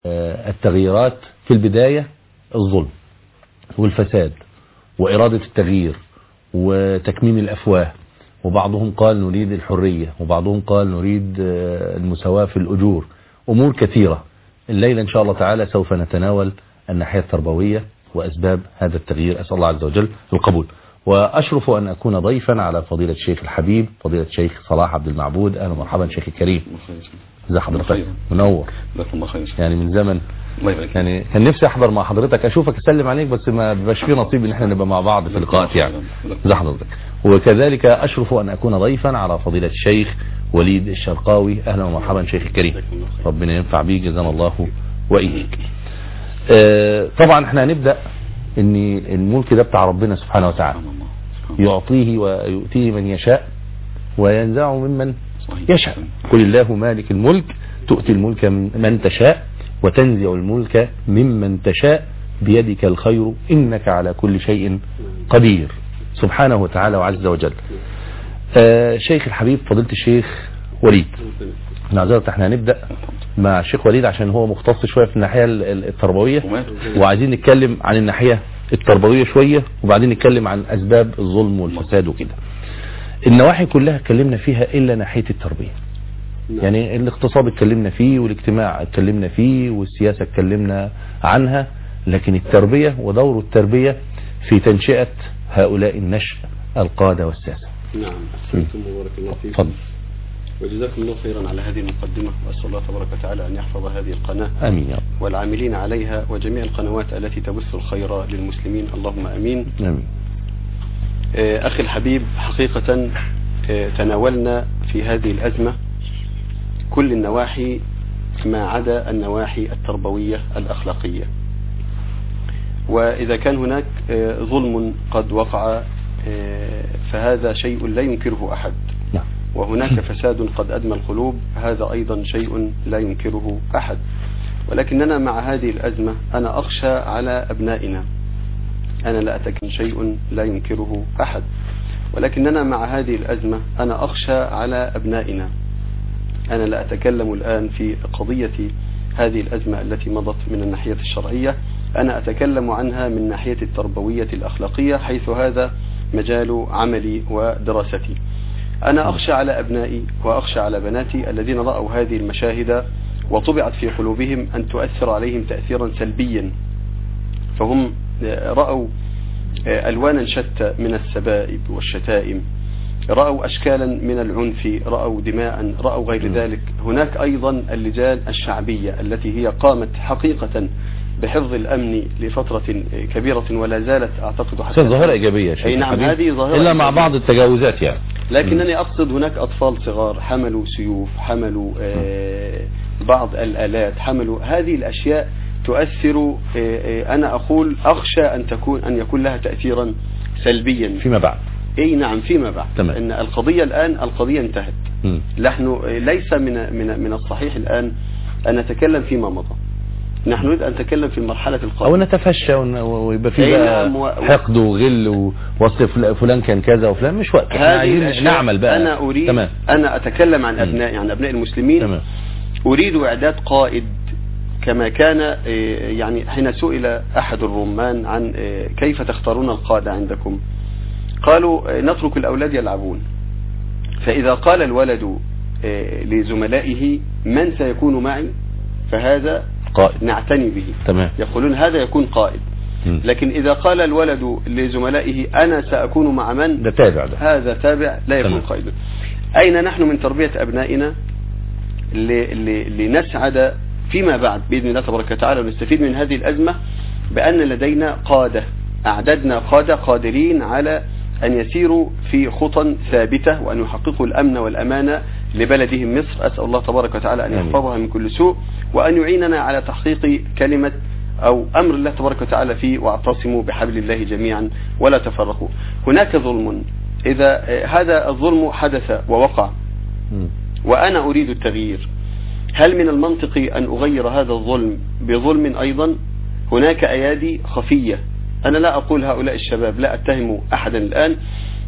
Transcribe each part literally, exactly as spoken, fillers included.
التغييرات في البداية الظلم والفساد وإرادة التغيير وتكميم الأفواه، وبعضهم قال نريد الحرية، وبعضهم قال نريد المساواة في الأجور، أمور كثيرة. الليلة إن شاء الله تعالى سوف نتناول الناحية التربوية وأسباب هذا التغيير. أسأل الله عز وجل القبول. وأشرف أن أكون ضيفا على فضيلة الشيخ الحبيب فضيلة الشيخ صلاح عبد المعبود. أهلا ومرحبا شيخ الكريم. ازي حضرتك؟ منور. يعني من زمن يعني كان نفسي احضر مع حضرتك اشوفك اسلم عليك، بس ما بيبقاش فيه نصيب ان احنا نبقى مع بعض في لقاءات يعني. ازي حضرتك؟ وكذلك اشرف ان اكون ضيفا على فضيلة الشيخ وليد الشرقاوي. اهلا ومرحبا شيخ الكريم، ربنا ينفع بيك جزانا الله واياك. آه طبعا احنا هنبدا ان الملك ده بتاع ربنا سبحانه وتعالى، يعطيه ويؤتيه من يشاء وينزعه ممن يشاء. قل الله مالك الملك تؤتي الملك من تشاء وتنزع الملك ممن تشاء بيدك الخير إنك على كل شيء قدير سبحانه وتعالى وعز وجل. آه شيخ الحبيب فضيلة الشيخ وليد، نعذرت احنا هنبدأ مع الشيخ وليد عشان هو مختص شوية في الناحية التربوية، وعايزين نتكلم عن الناحية التربوية شوية، وبعدين نتكلم عن أسباب الظلم والفساد وكده. النواحي كلها اتكلمنا فيها إلا ناحية التربية. يعني الاقتصاد اتكلمنا فيه، والاجتماع اتكلمنا فيه، والسياسة اتكلمنا عنها، لكن التربية ودور التربية في تنشئة هؤلاء النشء القادة والساسة. نعم، أحسنتم وبارك الله فيكم. تفضل. وجزاكم الله خيرا على هذه المقدمة، وأسأل الله تبارك وتعالى أن يحفظ هذه القناة آمين يا رب، والعاملين عليها وجميع القنوات التي تبث الخير للمسلمين، اللهم آمين. آمين. أخي الحبيب، حقيقة تناولنا في هذه الأزمة كل النواحي ما عدا النواحي التربوية الأخلاقية. وإذا كان هناك ظلم قد وقع فهذا شيء لا ينكره أحد، وهناك فساد قد أدمى القلوب، هذا أيضا شيء لا ينكره أحد. ولكننا مع هذه الأزمة أنا أخشى على أبنائنا، أنا لا أتكلم شيء لا ينكره أحد، ولكننا مع هذه الأزمة أنا أخشى على أبنائنا. أنا لا أتكلم الآن في قضية هذه الأزمة التي مضت من الناحية الشرعية، أنا أتكلم عنها من ناحية التربوية الأخلاقية، حيث هذا مجال عملي ودراستي. أنا أخشى على أبنائي وأخشى على بناتي الذين رأوا هذه المشاهد وطبعت في قلوبهم أن تؤثر عليهم تأثيرا سلبيا، فهم رأوا ألوانا شتى من السبائب والشتائم، رأوا أشكالا من العنف، رأوا دماء، رأوا غير ذلك. هناك أيضا اللجان الشعبية التي هي قامت حقيقة بحفظ الأمن لفترة كبيرة ولا زالت أعتقد حتى ظاهرة إيجابية. أي نعم، هذه ظاهرة إلا مع بعض التجاوزات يعني. لكنني أقصد هناك أطفال صغار حملوا سيوف، حملوا آه بعض الآلات، حملوا هذه الأشياء تؤثر. آه أنا أقول أخشى أن تكون أن يكون لها تأثيرا سلبيا فيما بعد. اي نعم فيما بعد. تمام. ان القضية الآن القضية انتهت. م. نحن ليس من من من الصحيح الآن أن نتكلم فيما مضى، نحن نريد أن نتكلم في المرحلة القادمة، أو نتفشى ويبقى في نعم و... حقد وغل ووصف فلان كان كذا وفلان، مش وقت. احنا عايزين نعمل بقى. أنا أريد تمام. أنا أتكلم عن أبنائي، عن أبناء المسلمين. تمام. أريد إعداد قائد كما كان. يعني حين سئل أحد الرمان عن كيف تختارون القادة عندكم، قالوا نترك الأولاد يلعبون، فإذا قال الولد لزملائه من سيكون معي فهذا قائد نعتني به. تمام. يقولون هذا يكون قائد. م. لكن إذا قال الولد لزملائه أنا سأكون مع من، ده تابع ده. هذا تابع لا يكون قائدا. أين نحن من تربية أبنائنا لنسعد فيما بعد بإذن الله تبارك وتعالى ونستفيد من هذه الأزمة بأن لدينا قادة، أعددنا قادة قادرين على أن يسيروا في خطى ثابتة وأن يحققوا الأمن والأمانة لبلدهم مصر. أسأل الله تبارك وتعالى أن يحفظها من كل سوء وأن يعيننا على تحقيق كلمة أو أمر الله تبارك وتعالى فيه، واعتصموا بحبل الله جميعا ولا تفرقوا. هناك ظلم، إذا هذا الظلم حدث ووقع وأنا أريد التغيير، هل من المنطق أن أغير هذا الظلم بظلم أيضا؟ هناك أيادي خفية. أنا لا أقول هؤلاء الشباب، لا أتهم أحدا الآن،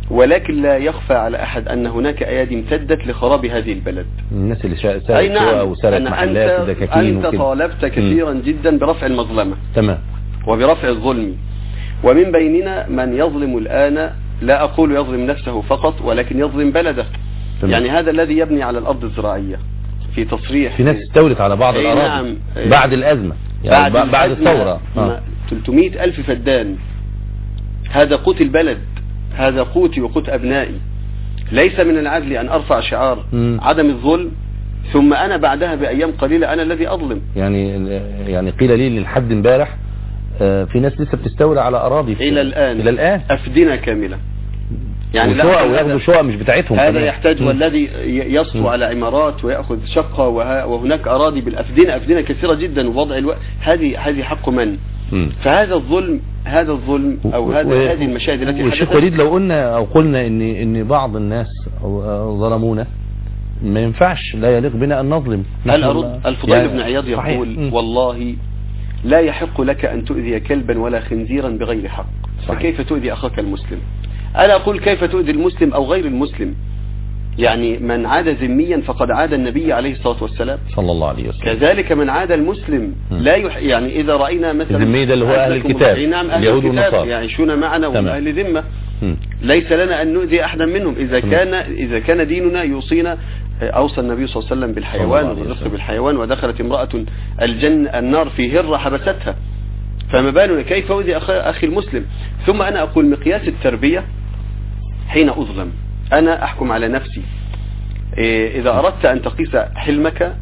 ولكن لا يخفى على أحد أن هناك أيادي امتدت لخراب هذه البلد. الناس اللي سرقت أي نعم. أو سرقت محلات ودكاكين أنت طالبت كثيرا م. جدا برفع المظلمة تمام وبرفع الظلم، ومن بيننا من يظلم الآن، لا أقول يظلم نفسه فقط ولكن يظلم بلده. تمام. يعني هذا الذي يبني على الأرض الزراعية في تصريح، في ناس استولت على بعض الأراضي نعم. بعد الأزمة يعني بعد, بعد الثورة آه. ثلاثمائة ألف فدان، هذا قوت البلد، هذا قوتي وقوت أبنائي. ليس من العدل أن أرفع شعار م. عدم الظلم ثم أنا بعدها بأيام قليلة أنا الذي أظلم. يعني يعني قيل لي للحد امبارح في ناس لسه بتستولى على أراضي إلى الآن إلى الآن أفدنة كاملة، يعني لا وياخذوا شقق مش بتاعتهم. هذا يحتاج، والذي يسطو على عمارات ويأخذ شقة، وهناك أراضي بالأفدنة، أفدنة كثيرة جدا، ووضع الوقت هذه هذه حق من؟ م. فهذا الظلم، هذا الظلم أو هذا و... هذه المشاهد التي حدثت. والشيخ وليد لو قلنا أو قلنا إن إن بعض الناس ظلمونا ما ينفعش، لا يليق بنا أن نظلم. هل أرد الفضيل يعني بن عياض يقول م. والله لا يحق لك أن تؤذي كلبا ولا خنزيرا بغير حق، صحيح. فكيف تؤذي أخاك المسلم؟ أنا أقول كيف تؤذي المسلم أو غير المسلم؟ يعني من عاد ذميا فقد عاد النبي عليه الصلاة والسلام صلى الله عليه وسلم. كذلك من عاد المسلم م. لا يح... يعني إذا رأينا مثلا الذمي ده اللي هو أهل الكتاب، نعم أهل الكتاب يعيشون معنا وهم أهل ذمة، ليس لنا أن نؤذي أحدا منهم إذا م. كان إذا كان ديننا يوصينا. أوصى النبي صلى الله عليه وسلم بالحيوان والرفق بالحيوان، ودخلت امرأة الجنة النار في هرة حبستها، فما بالنا كيف أؤذي أخي المسلم؟ ثم أنا أقول مقياس التربية حين أظلم أنا أحكم على نفسي. إذا أردت أن تقيس حلمك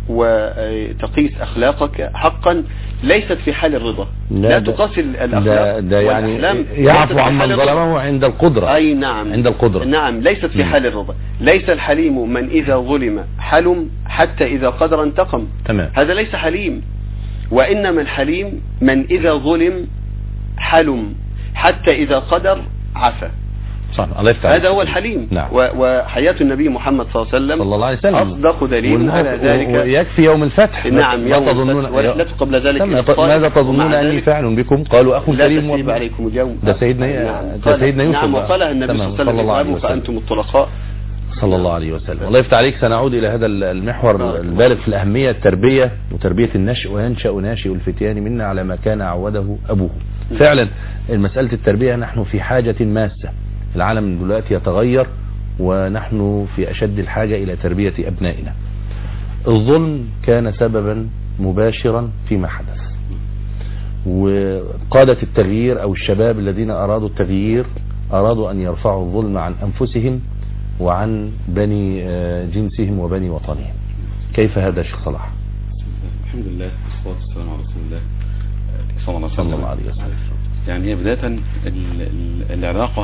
وتقيس أخلاقك حقا ليست في حال الرضا، لا, لا تقاس الأخلاق ده, ده يعني يعفو عن من ظلمه عند القدرة. أي نعم عند القدرة نعم ليست في حال الرضا. ليس الحليم من إذا ظلم حلم حتى إذا قدر انتقم، تمام. هذا ليس حليم، وإنما الحليم من إذا ظلم حلم حتى إذا قدر عفا، هذا هو الحليم. نعم. وحياة النبي محمد صلى الله عليه وسلم, صلى الله عليه وسلم أصدق دليل على ذلك. ويكفي يوم الفتح. نعم يوم تظنون الفتح قبل ذلك ماذا تظنون أني فاعل بكم؟ قالوا أخ كريم لا عليكم اليوم. ده سيدنا نعم. ده سيدنا يوسف. نعم وقالها النبي صلى الله عليه وسلم فأنتم الطلقاء صلى الله عليه وسلم. الله يفتح عليك. سنعود إلى هذا المحور البالغ في الأهمية، التربية وتربية النشء. وينشأ ناشئ الفتيان منا على ما كان عوده أبوه. فعلا المسألة التربية نحن في حاجة ماسة. العالم دلوقتي يتغير ونحن في أشد الحاجة إلى تربية أبنائنا. الظلم كان سببا مباشرا فيما حدث، وقادة التغيير أو الشباب الذين أرادوا التغيير أرادوا أن يرفعوا الظلم عن أنفسهم وعن بني جنسهم وبني وطنهم. كيف هذا شيخ صلاح؟ الحمد لله والصلاة والسلام على رسول الله صلى الله عليه وسلم. يعني هي بداية العلاقة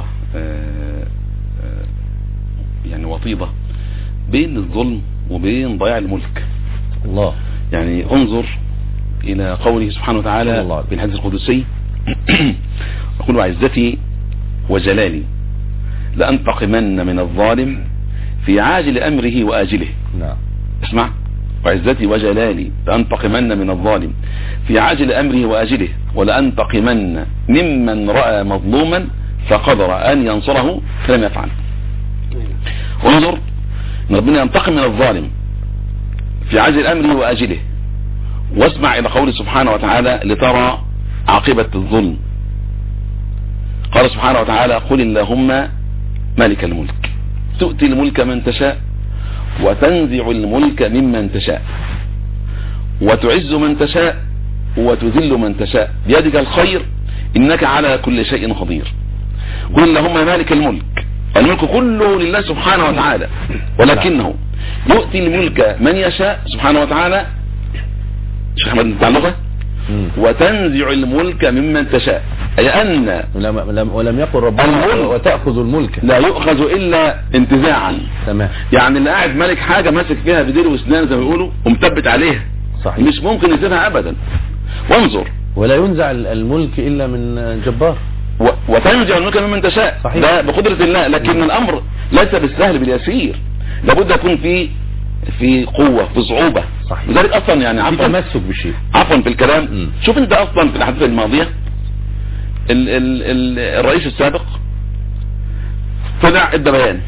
يعني وطيدة بين الظلم وبين ضياع الملك. الله. يعني انظر إلى قوله سبحانه وتعالى في الحديث القدسي يقول وعزتي وجلالي لأنتقمن من الظالم في عاجل أمره وآجله. نعم. اسمع، وعزتي وجلالي لأنتقمن من الظالم في عاجل أمره وآجله ولأنتقمن ممن رأى مظلوما فقدر أن ينصره فلم يفعل. وانظر ان ربنا ينتقم من الظالم في عاجل أمره وآجله، واسمع إلى قوله سبحانه وتعالى لترى عاقبة الظلم. قال سبحانه وتعالى قل اللهم مالك الملك تؤتي الملك من تشاء وتنزع الملك ممن تشاء وتعز من تشاء وتذل من تشاء بيدك الخير إنك على كل شيء قدير. قل اللهم مالك الملك، الملك كله لله سبحانه وتعالى، ولكنه يؤتي الملك من يشاء سبحانه وتعالى. شيخ أحمد بتاع اللغة وتنزع الملك ممن تشاء، أي أن ولم, ولم يقل ربنا وتأخذ الملك، لا يؤخذ إلا انتزاعا. تمام. يعني اللي قاعد ملك حاجة ماسك فيها بديل واسنان زي ما بيقولوا ومثبت عليها، صحيح. مش ممكن يسيبها أبدا. وانظر ولا ينزع الملك إلا من جبار، وتنزع الملك ممن تشاء، صحيح. ده بقدرة الله، لكن الأمر ليس بالسهل باليسير، لابد يكون في في قوة في صعوبة. صحيح. لذلك أصلا يعني عفوا تمسك بالشيء عفوا في الكلام. م. شوف انت أصلا في الأحداث الماضية ال ال ال الرئيس السابق طلع ادى بيان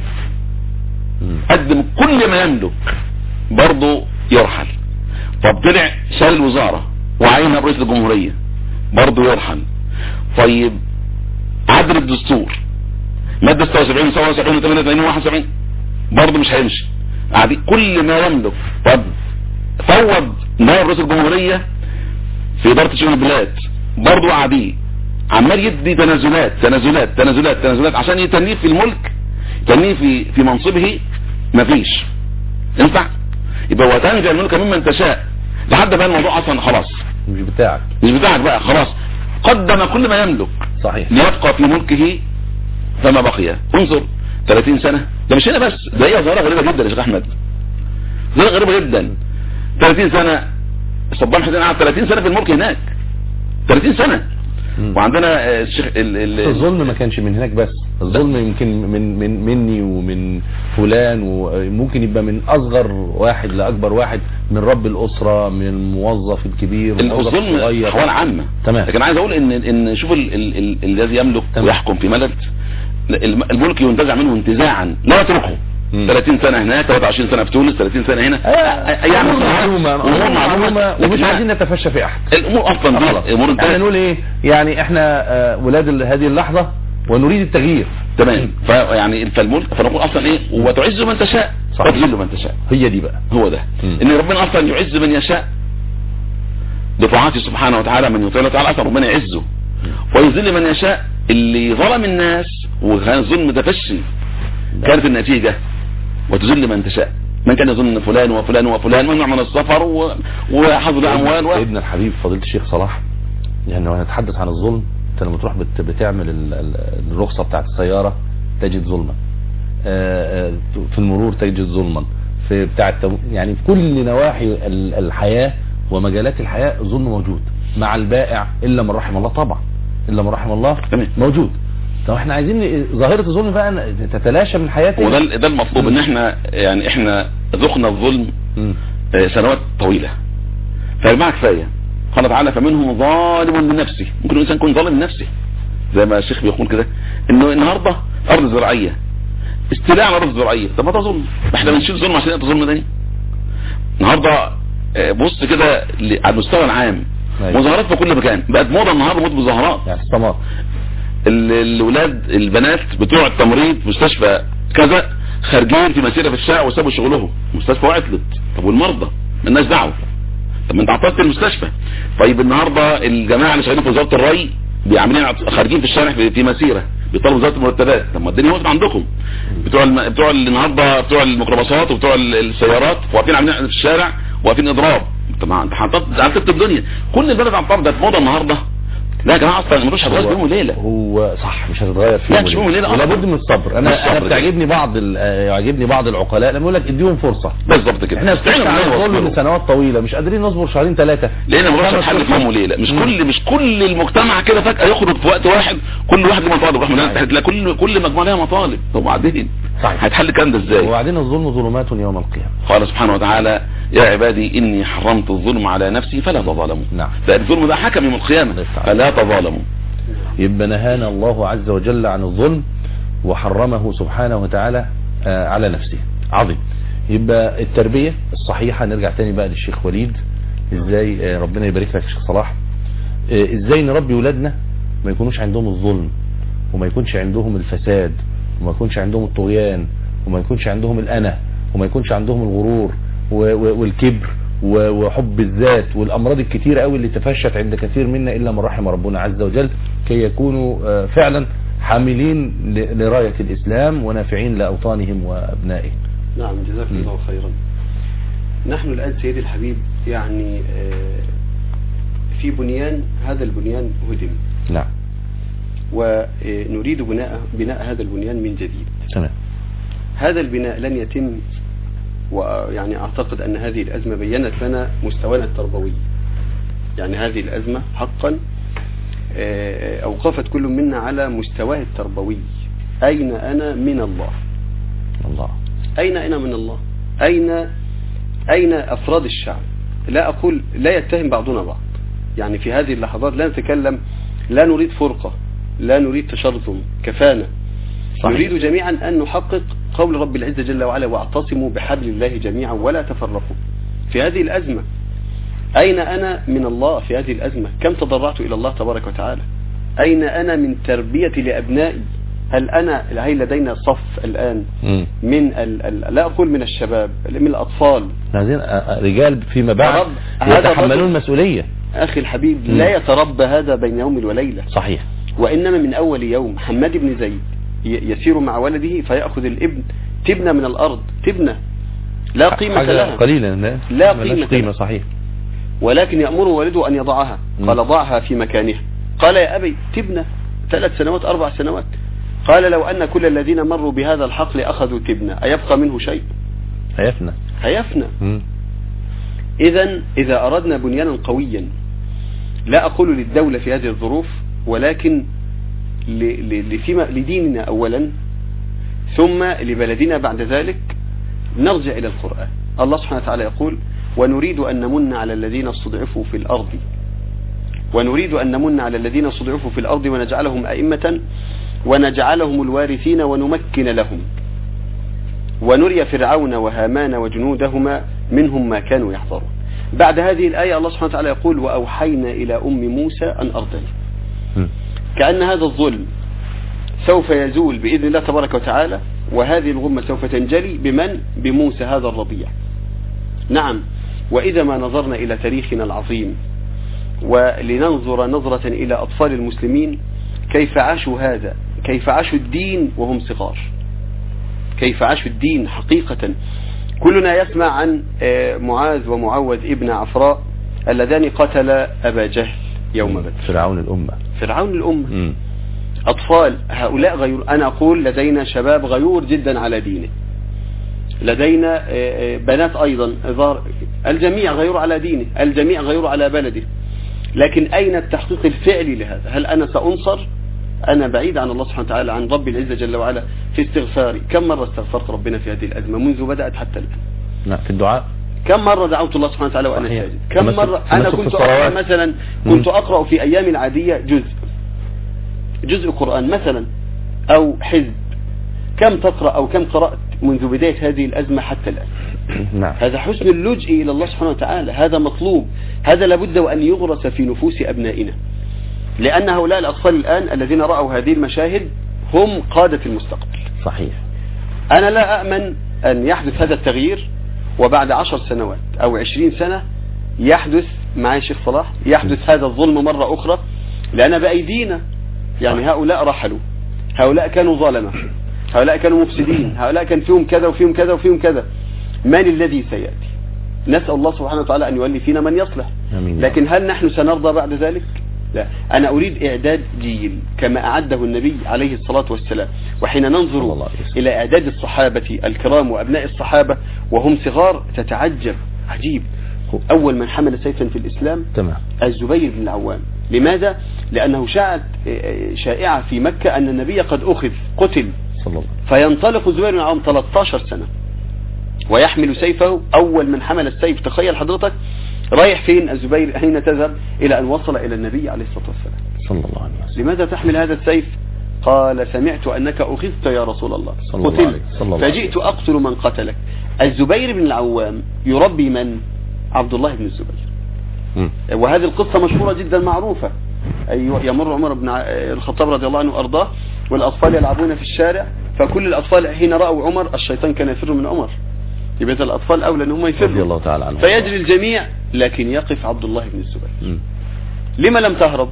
قدم كل ما يملك برضه يرحل. طب طلع شال الوزارة وعين رئيس الجمهورية برضه يرحل. طيب عدل الدستور مادة ستة وسبعين سبعة وسبعين ثمانية وثمانين واحد وسبعين برضه مش هيمشي. عادي كل ما يملك. طب فوض نائب رئيس الجمهورية في إدارة شؤون البلاد برضه عادي عمال يدي تنازلات تنازلات تنازلات تنازلات عشان يتنيه في الملك، يتنيه في في منصبه. مفيش ينفع. يبقى هو تنزع الملك ممن تشاء لحد بقى الموضوع اصلا خلاص مش بتاعك مش بتاعك بقى خلاص. قدم كل ما يملك صحيح ليبقى في ملكه فما بقي. انظر ثلاثين سنة ده مش هنا بس، ده هي ظاهرة غريبة جدا يا شيخ احمد، ظاهرة غريبة جدا. ثلاثين سنة صدام حسين قعد ثلاثين سنة في الملك هناك ثلاثين سنة. وعندنا الشيخ الظلم ما كانش من هناك بس، الظلم يمكن من من مني ومن فلان، وممكن يبقى من اصغر واحد لاكبر واحد، من رب الاسره، من الموظف الكبير، الظلم احوال عامه. تمام. لكن عايز اقول ان ان شوف الذي يملك ويحكم في بلد الملك ينتزع منه انتزاعا لا يتركه. ثلاثين سنة هناك، ثلاثة وعشرين سنة في تونس، ثلاثين سنة هنا. يعني معلومة امور معلومة ومش عايزين نتفشى في احد. الامور اصلا دي امور احنا نقول ايه يعني، احنا ولاد هذه اللحظة ونريد التغيير. تمام. فيعني فالملك فنقول اصلا ايه، وتعز من تشاء وتذل من تشاء. هي دي بقى، هو ده م. ان ربنا اصلا يعز من يشاء بطاعته سبحانه وتعالى. من يطيع الله تعالى اصلا ربنا يعزه، ويذل من يشاء. اللي ظلم الناس وكان ظلم تفشي كانت النتيجة وتذل من تشاء. من كان يظن فلان وفلان وفلان ممنوع من السفر وحظر الاموال و... ابن الحبيب فضيلة الشيخ صلاح، يعني لو هنتحدث عن الظلم، انت لما تروح بت... بتعمل الرخصة بتاعت السيارة تجد ظلما، في المرور تجد ظلما، في بتاع التو... يعني في كل نواحي الحياة ومجالات الحياة الظلم موجود مع البائع، الا من رحم الله طبعا، الا من رحم الله موجود. طب احنا عايزين ظاهرة الظلم بقى تتلاشى من حياتنا، وده ده المطلوب. ان احنا يعني احنا ذقنا الظلم اه سنوات طويلة، فالمعنى كفاية. قال تعالى فمنهم ظالم لنفسه. ممكن الانسان يكون ظالم لنفسه زي ما الشيخ بيقول كده، انه النهارده ارض زراعية استيلاء على الارض الزراعية. طب ما ده ظلم، احنا بنشيل ظلم عشان يبقى ظلم تاني. النهارده بص كده على المستوى العام مظاهرات في كل مكان، بقت موضة النهارده موضة مظاهرات يعني استمر. الولاد البنات بتوع التمريض مستشفى كذا خارجين في مسيرة في الشارع وسابوا شغلهم، مستشفى وعطلت. طب والمرضى مالناش دعوه، طب ما انت عطلت المستشفى. طيب النهارده الجماعه اللي شغالين في وزاره الري بيعملين خارجين في الشارع في مسيره بيطلبوا وزاره المرتبات. طب ما الدنيا وقفت عندكم. بتوع الم... بتوع النهارده بتوع الميكروباصات وبتوع السيارات واقفين عاملين في الشارع واقفين اضراب. طب انت عطلت الدنيا. كل البلد عطلت، ده موضه النهارده. لا يا جماعه اصلا ملوش هتغير في يوم وليله. هو صح مش هتتغير في يوم وليله، ولا بد من الصبر. انا انا بتعجبني بعض يعجبني بعض العقلاء لما يقول لك اديهم فرصه. بالظبط كده. احنا بنستعين من سنوات طويله مش قادرين نصبر شهرين ثلاثه، لان ملوش حل في يوم وليله. مش مم. كل مش كل المجتمع كده فجاه يخرج في وقت واحد كل واحد له مطالب. رحمه الله لا كل كل مجموعه لها مطالب. طب وبعدين صحيح هيتحل الكلام ده ازاي؟ وبعدين الظلم ظلمات يوم القيامه. قال سبحانه وتعالى يا عبادي اني حرمت الظلم على نفسي فلا تظالموا. نعم. فالظلم ده حكم يوم القيامه فلا تظالموا. يبقى نهانا الله عز وجل عن الظلم وحرمه سبحانه وتعالى على نفسه. عظيم. يبقى التربية الصحيحة، نرجع تاني بقى للشيخ وليد، ازاي ربنا يبارك لك يا شيخ صلاح، ازاي نربي ولادنا ما يكونوش عندهم الظلم، وما يكونش عندهم الفساد، وما يكونش عندهم الطغيان، وما يكونش عندهم الأنا، وما يكونش عندهم الغرور والكبر وحب الذات والامراض الكتيرة قوي اللي تفشت عند كثير منا الا من رحم ربنا عز وجل، كي يكونوا فعلا حاملين لراية الاسلام ونافعين لاوطانهم وابنائهم. نعم جزاك الله خيرا. نحن الان سيدي الحبيب يعني في بنيان، هذا البنيان هدم. نعم. ونريد بناء بناء هذا البنيان من جديد. تمام. هذا البناء لن يتم، ويعني أعتقد أن هذه الأزمة بيّنت لنا مستوانا التربوي. يعني هذه الأزمة حقا أوقفت كل منا على مستواه التربوي. أين أنا من الله؟ الله. أين أنا من الله؟ أين أين أفراد الشعب؟ لا أقول لا يتهم بعضنا بعض. يعني في هذه اللحظات لا نتكلم، لا نريد فرقة، لا نريد تشرذم، كفانا. صحيح. نريد جميعا أن نحقق قول رب العزة جل وعلا واعتصموا بحبل الله جميعا ولا تفرقوا. في هذه الأزمة أين أنا من الله؟ في هذه الأزمة كم تضرعت إلى الله تبارك وتعالى؟ أين أنا من تربية لأبنائي؟ هل أنا هل لدينا صف الآن م. من ال ال لا أقول من الشباب، من الأطفال، هذين رجال فيما بعد يتحملون المسؤولية. أخي الحبيب م. لا يتربى هذا بين يوم وليلة. صحيح. وإنما من أول يوم. حماد بن زيد يسير مع ولده فيأخذ الابن تبنى من الأرض، تبنى لا قيمة لها، قليلا لا قيمة, قيمة. صحيح. ولكن يأمر والده أن يضعها، قال ضعها في مكانها. قال يا أبي تبنى ثلاث سنوات أربع سنوات. قال لو أن كل الذين مروا بهذا الحقل أخذوا تبنى أيبقى منه شيء؟ هيفنى هيفنى. إذا إذا أردنا بنيانا قويا، لا أقول للدولة في هذه الظروف، ولكن لديننا أولا ثم لبلدنا بعد ذلك، نرجع إلى القرآن. الله سبحانه وتعالى يقول ونريد أن نمن على الذين استضعفوا في الأرض ونريد أن نمن على الذين استضعفوا في الأرض ونجعلهم أئمة ونجعلهم الوارثين ونمكن لهم ونري فرعون وهامان وجنودهما منهم ما كانوا يحذرون. بعد هذه الآية الله سبحانه وتعالى يقول وأوحينا إلى أم موسى أن أرضعيه. كأن هذا الظلم سوف يزول بإذن الله تبارك وتعالى، وهذه الغمة سوف تنجلي بمن؟ بموسى هذا الرضيع. نعم. وإذا ما نظرنا إلى تاريخنا العظيم ولننظر نظرة إلى أطفال المسلمين كيف عاشوا هذا، كيف عاشوا الدين وهم صغار، كيف عاشوا الدين حقيقة. كلنا يسمع عن معاذ ومعوذ ابن عفراء اللذان قتلا أبا جهل يوم بدر. فرعون الأمة. فرعون الأمة. م. أطفال هؤلاء غيور. أنا أقول لدينا شباب غيور جدا على دينه، لدينا بنات أيضا، الجميع غيور على دينه، الجميع غيور على بلده. لكن أين التحقيق الفعلي لهذا؟ هل أنا سأنصر؟ أنا بعيد عن الله سبحانه وتعالى، عن رب العزة جل وعلا في استغفاري. كم مرة استغفرت ربنا في هذه الأزمة منذ بدأت حتى الآن؟ لا في الدعاء. كم مرة دعوت الله سبحانه وتعالى وأنا ساجد؟ كم مرة أنا كنت أقرأ مثلا كنت أقرأ في أيام العادية جزء جزء قرآن مثلا أو حزب. كم تقرأ أو كم قرأت منذ بداية هذه الأزمة حتى الآن؟ نعم. هذا حسن اللجئ إلى الله سبحانه وتعالى، هذا مطلوب، هذا لابد وأن يغرس في نفوس أبنائنا، لأن هؤلاء الأطفال الآن الذين رأوا هذه المشاهد هم قادة المستقبل. صحيح. أنا لا أأمن أن يحدث هذا التغيير وبعد عشر سنوات أو عشرين سنة يحدث معي شيخ صلاح يحدث هذا الظلم مرة أخرى، لأن بأيدينا يعني هؤلاء رحلوا، هؤلاء كانوا ظلمة، هؤلاء كانوا مفسدين، هؤلاء كان فيهم كذا وفيهم كذا وفيهم كذا. من الذي سيأتي؟ نسأل الله سبحانه وتعالى أن يولي فينا من يصلح. أمين. لكن هل نحن سنرضى بعد ذلك؟ لا. أنا أريد إعداد جيل كما أعده النبي عليه الصلاة والسلام. وحين ننظر إلى إعداد الصحابة الكرام وأبناء الصحابة وهم صغار تتعجب، عجيب. أول من حمل سيفا في الإسلام تمام الزبير بن العوام. لماذا؟ لأنه شاعت شائعة في مكة أن النبي قد أخذ قتل، فينطلق الزبير بن العوام ثلاث عشرة سنة ويحمل سيفه. أول من حمل السيف، تخيل حضرتك رايح فين الزبير حين تذهب؟ إلى أن وصل إلى النبي عليه الصلاة والسلام صلى الله عليه وسلم. لماذا تحمل هذا السيف؟ قال سمعت أنك أخذت يا رسول الله، قتلت فجئت أقتل من قتلك. الزبير بن العوام يربي من؟ عبد الله بن الزبير. م. وهذه القصة مشهورة جدا معروفة. أيوة، يمر عمر بن الخطاب رضي الله عنه وأرضاه والأطفال يلعبون في الشارع، فكل الأطفال حين رأوا عمر، الشيطان كان يفر من عمر، يبقى الأطفال أولى أن هم يفروا رضي الله تعالى عنه، فيجري الجميع، لكن يقف عبد الله بن الزبير. م. لما لم تهرب؟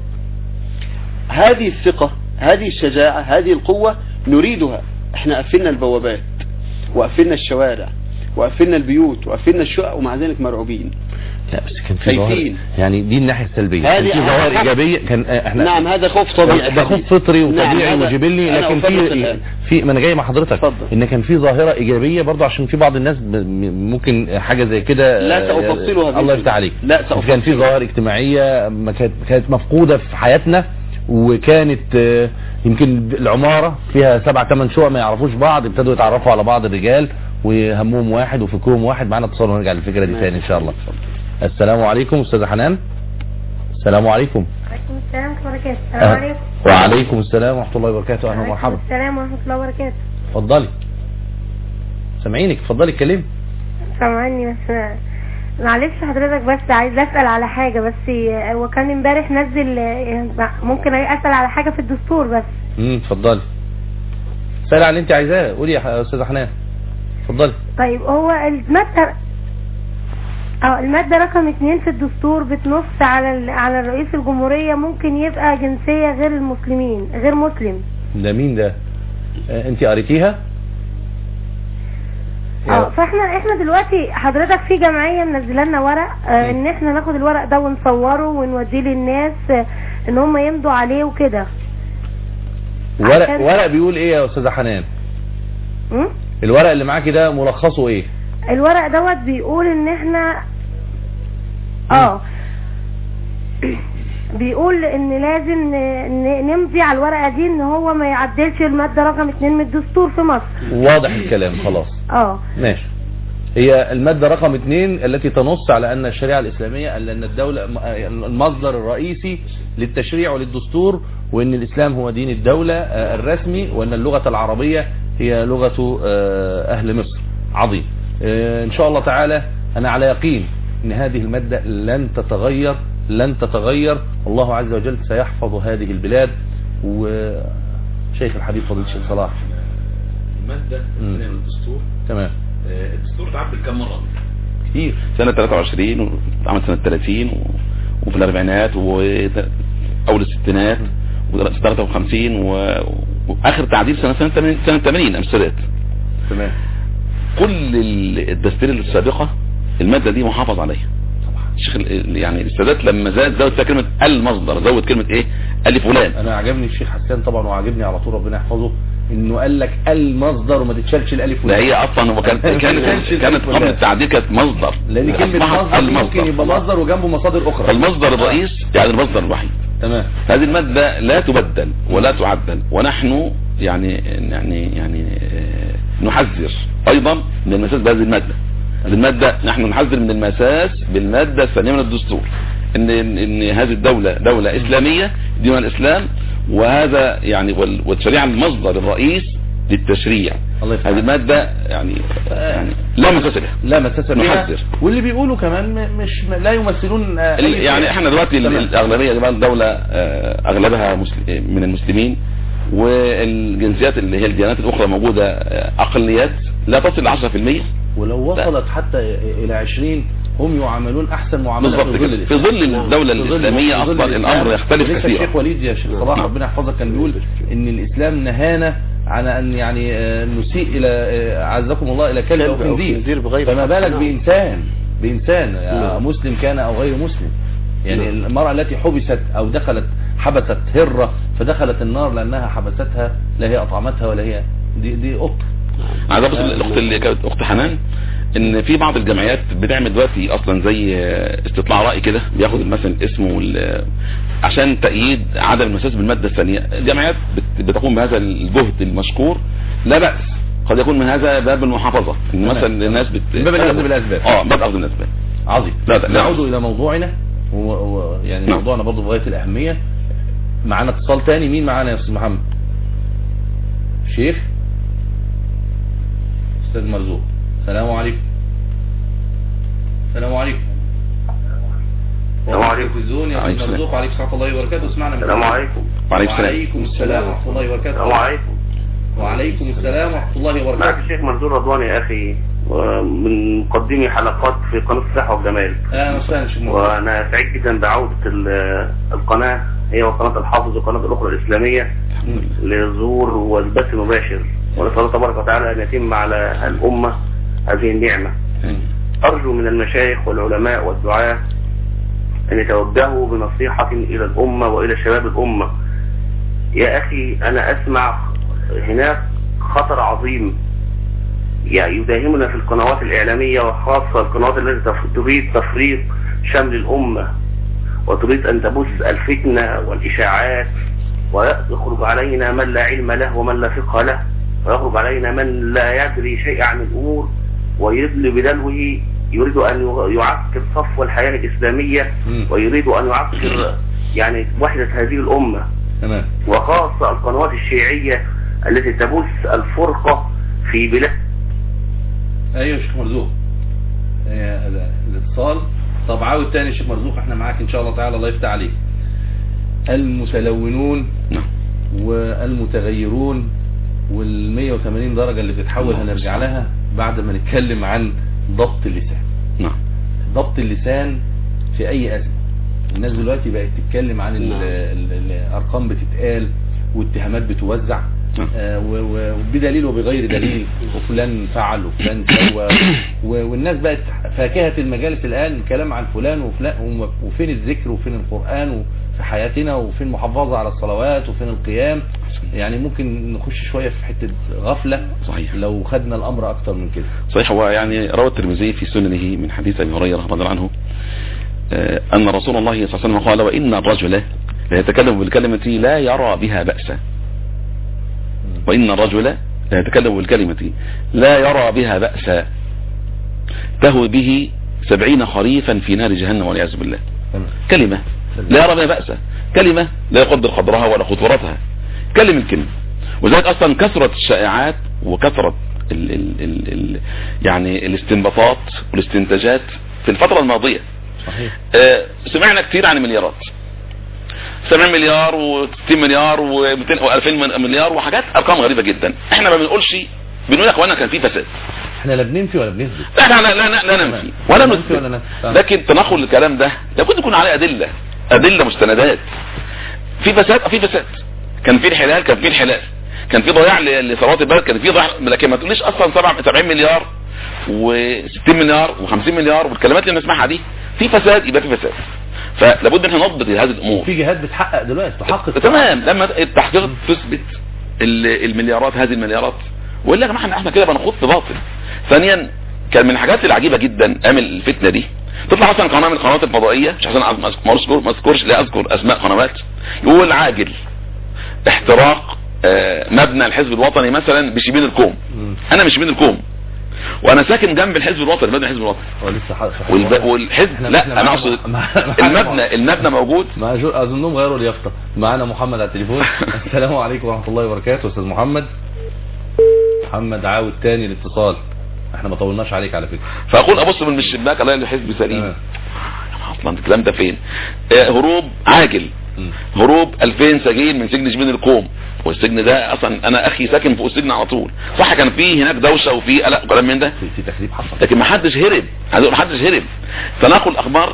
هذه الثقة، هذه الشجاعة، هذه القوة نريدها. احنا قفلنا البوابات وقفلنا الشوارع وقفلنا البيوت وقفلنا الشقق ومع ذلك مرعوبين. لا بس كان في ظاهر، يعني دي الناحية السلبية، كان في ظواهر إيجابية. كان احنا نعم هذا خوف طبيعي، ده خوف فطري وطبيعي نعم وجبلي، لكن في في ما انا جاي مع حضرتك فضل. ان كان في ظاهرة إيجابية برضه، عشان في بعض الناس ممكن حاجة زي كده لا سأفصلها. الله يفتح عليك. لا سأفصلها. كان في ظواهر اجتماعية ما كانت كانت مفقودة في حياتنا، وكانت يمكن العمارة فيها سبع ثمان شقق ما يعرفوش بعض، ابتدوا يتعرفوا على بعض الرجال وهمهم واحد وفكرهم واحد. معنا اتصال ونرجع للفكرة دي تاني ان شاء الله. السلام عليكم استاذة حنان. السلام عليكم. وعليكم السلام ورحمة الله وبركاته. السلام عليكم. وعليكم السلام ورحمة الله وبركاته. أهلا ومرحبا. السلام ورحمة الله وبركاته. اتفضلي. سامعينك، اتفضلي اتكلمي. سامعني بس معلش حضرتك، بس عايز اسال على حاجه. بس هو كان امبارح نزل، ممكن اسال على حاجه في الدستور بس. امم اتفضلي. سأل عن اللي انت عايزاه، قولي يا استاذه حنان. اتفضلي. طيب هو الماده اه الماده رقم اتنين في الدستور بتنص على على رئيس الجمهوريه ممكن يبقى جنسيه غير المسلمين، غير مسلم. ده مين ده؟ آه انت قريتيها؟ اه فاحنا احنا دلوقتي حضرتك في جمعيه منزله لنا ورق آه ان احنا ناخد الورق ده ونصوره ونوديه للناس آه ان هم يمضوا عليه وكده. ورق ورق بيقول ايه يا استاذه حنان؟ امم الورق اللي معاكي ده ملخصه ايه؟ الورق دوت بيقول ان احنا اه بيقول ان لازم نمضي على الورقه دي ان هو ما يعدلش الماده رقم اتنين من الدستور في مصر. واضح الكلام خلاص. اه ماشي. هي الماده رقم اتنين التي تنص على ان الشريعه الاسلاميه ان الدوله المصدر الرئيسي للتشريع وللدستور، وان الاسلام هو دين الدوله الرسمي، وان اللغه العربيه هي لغه اهل مصر. عظيم. ان شاء الله تعالى انا على يقين ان هذه الماده لن تتغير لن تتغير. الله عز وجل سيحفظ هذه البلاد. وشيخ الحبيب فضيلة الشيخ صلاح، المادة الثانية من الدستور. تمام. الدستور اتعدل كم مرة؟ كتير. سنة ثلاثة وعشرين وعمل سنة ثلاثين وفي الاربعينات واول الستينات وسنة ثلاثة وخمسين واخر تعديل سنة سنة سنة ثمانين امسدات. تمام. كل الدستور السابقة المادة دي محافظ عليها. الشيخ يعني السادات لما زاد زود كلمة المصدر، زود كلمة ايه؟ الف ولام. انا عجبني الشيخ حسان طبعا، وعجبني على طول ربنا يحفظه انه قال لك المصدر وما تتشالش الالف ولام. هي اصلا هو كانت كانت كانت قبل التعديل كانت مصدر، لان كلمة مصدر ممكن يبقى مصدر وجنبه مصادر اخرى. المصدر الرئيس يعني المصدر الوحيد. تمام. هذه المادة لا تبدل ولا تعدل، ونحن يعني يعني يعني نحذر ايضا من المساس بهذه المادة. المادة نحن نحذر من المساس بالمادة الثانية من الدستور، ان ان هذه الدولة دولة اسلامية دين الاسلام، وهذا يعني والشريعة المصدر الرئيس للتشريع. هذه المادة يعني يعني لا مساس بها، لا مساس بها. واللي بيقولوا كمان مش لا يمثلون يعني احنا دلوقتي الاغلبية الدولة اغلبها من المسلمين، والجنسيات اللي هي الديانات الاخرى موجودة اقليات لا تصل ل عشرة في المية، ولو وصلت حتى الى عشرين هم يعاملون احسن معامله في ظل في ظل الدوله الاسلاميه. اصلا الامر يختلف كثيرا. الشيخ وليد يا شيخ صلاح ربنا يحفظك كان بيقول ان الاسلام نهانا على ان يعني نسيء الى عزكم الله الى كلب او خنزير، فما بالك بانسان بانسان يا مسلم كان او غير مسلم. يعني المراه التي حبست او دخلت حبست هره فدخلت النار لانها حبستها، لا هي اطعمتها ولا هي دي دي قط. عايز اقول الاخت اللي كانت اخت حنان ان في بعض الجمعيات بتعمل دلوقتي اصلا زي استطلاع رأي كده، بياخد مثلا اسمه عشان تأييد عدم المساس بالمادة الثانية. الجمعيات بتقوم بهذا الجهد المشكور، لا بأس قد يكون من هذا باب المحافظة، ان مثلا الناس بت باب الاخذ بالاسباب. اه باب الاخذ بالاسباب. عظيم. نعود الى موضوعنا، ويعني و... موضوعنا برضه بغاية الاهمية. معانا اتصال تاني. مين معانا يا استاذ محمد؟ شيخ استاذ مرزوق. السلام عليكم. السلام عليكم. السلام عليكم. الزون يا استاذ مرزوق. وعليكم ورحمه الله وبركاته. اسمعنا. السلام عليكم. وعليكم السلام ورحمه الله وبركاته. السلام عليكم. وعليكم السلام ورحمه الله وبركاته. معك الشيخ مرزوق رضوان يا اخي، من مقدمي حلقات في قناه الصحه والجمال. اهلا وسهلا شيخ مرزوق. وانا سعيد جدا بعوده القناه هي وقناه الحافظ والقناه الاخرى الاسلاميه للظهور والبث المباشر، ونسال الله تبارك وتعالى ان يتم على الامه هذه النعمة. أرجو من المشايخ والعلماء والدعاة أن يتوجهوا بنصيحة إلى الأمة وإلى شباب الأمة. يا أخي أنا أسمع هناك خطر عظيم يعني يداهمنا في القنوات الإعلامية، وخاصة القنوات التي تريد تفريق شمل الأمة وتريد أن تبث الفتنة والإشاعات، ويخرج علينا من لا علم له ومن لا فقه له، ويخرج علينا من لا يدري شيء عن الأمور، ويدل بدلوه يريد أن يعسكر صفو الحياة الإسلامية، ويريد أن يعسكر يعني وحدة هذه الأمة. تمام. وخاصة القنوات الشيعية التي تبث الفرقة في بلاد. ايوه يا شيخ مرزوق الاتصال. طب عاود تاني يا شيخ مرزوق، احنا معاك ان شاء الله تعالى، الله يفتح عليك. المتلونون والمتغيرون والمية وثمانين درجة اللي بتتحول هنرجع لها بعد ما نتكلم عن ضبط اللسان. نعم. ضبط اللسان في اي ازمة. الناس دلوقتي بقت تتكلم عن الارقام بتتقال واتهامات بتوزع، آه وبدليل وبغير دليل، وفلان فعل وفلان سوى، والناس بقت فاكهة المجالس الآن كلام عن فلان وفلان، وفين الذكر وفين القرآن في حياتنا، وفين المحافظة على الصلوات وفين القيام. يعني ممكن نخش شوية في حتة غفلة. صحيح. لو خدنا الأمر أكتر من كده. صحيح. هو يعني روى الترمذي في سننه من حديث أبي هريرة رضي الله عنه أن رسول الله صلى الله عليه وسلم قال: وإن الرجل لا يتكلم بالكلمة لا يرى بها بأسا. وإن الرجل لا يتكلم بالكلمة لا يرى بها بأسا تهوي به سبعين خريفا في نار جهنم والعياذ بالله. كلمة لا يرى بها بأسا، كلمة لا يقدر قدرها ولا خطورتها، كلمة الكلمة. وذلك أصلا كثرة الشائعات وكثرة ال ال ال ال يعني الاستنباطات والاستنتاجات في الفترة الماضية. صحيح. آه سمعنا كثير عن المليارات، سبعين مليار وستين مليار ومئتين وألفين مليار وحاجات، ارقام غريبة جدا. احنا ما بنقولش، بنقول يا اخوانا كان في فساد. احنا لا بننفي ولا بنثبت. احنا لا لا لا ننفي ولا نثبت، لكن تنقل الكلام ده لابد يكون عليه ادله، ادله مستندات. في فساد، في فساد، كان في انحلال، كان في انحلال، كان في ضياع لثروات البلد، كان في ضياع. لكن ما تقوليش اصلا سبعين مليار وستين مليار وخمسين مليار والكلمات اللي بنسمعها دي. في فساد يبقى في فساد، فلابد ان احنا نضبط هذه الامور. في جهات بتحقق دلوقتي تحقق. تمام. لما التحقيق تثبت المليارات، هذه المليارات، ولا يا جماعه احنا كده بنخوض في باطل. ثانيا كان من الحاجات العجيبه جدا اعمل الفتنه دي، تطلع مثلا قناه من القنوات الفضائيه، مش عشان ما اذكر ما اذكرش لا اذكر اسماء قنوات، يقول عاجل احتراق مبنى الحزب الوطني مثلا بشبين الكوم. انا مش شبين الكوم وانا ساكن جنب الحزب الوطني، مبنى الحزب الوطني والب... والحزب لا انا اقصد المبنى المبنى موجود. ما اظنهم غيروا اليافطه. معانا محمد على التليفون. السلام عليكم ورحمه الله وبركاته. استاذ محمد. محمد عاود تاني الاتصال، احنا ما طولناش عليك على فكره. فاقول ابص من الشباك الاقي الحزب سليم. اصلا الكلام ده فين؟ آه هروب عاجل، م. هروب ألفين سجين من سجن شبين الكوم، والسجن ده اصلا انا اخي ساكن فوق السجن على طول. صح كان فيه هناك دوشه وفي قلق وكلام من ده، في تخريب حصل، لكن ما حدش هرب. ما حدش هرب. تناقل اخبار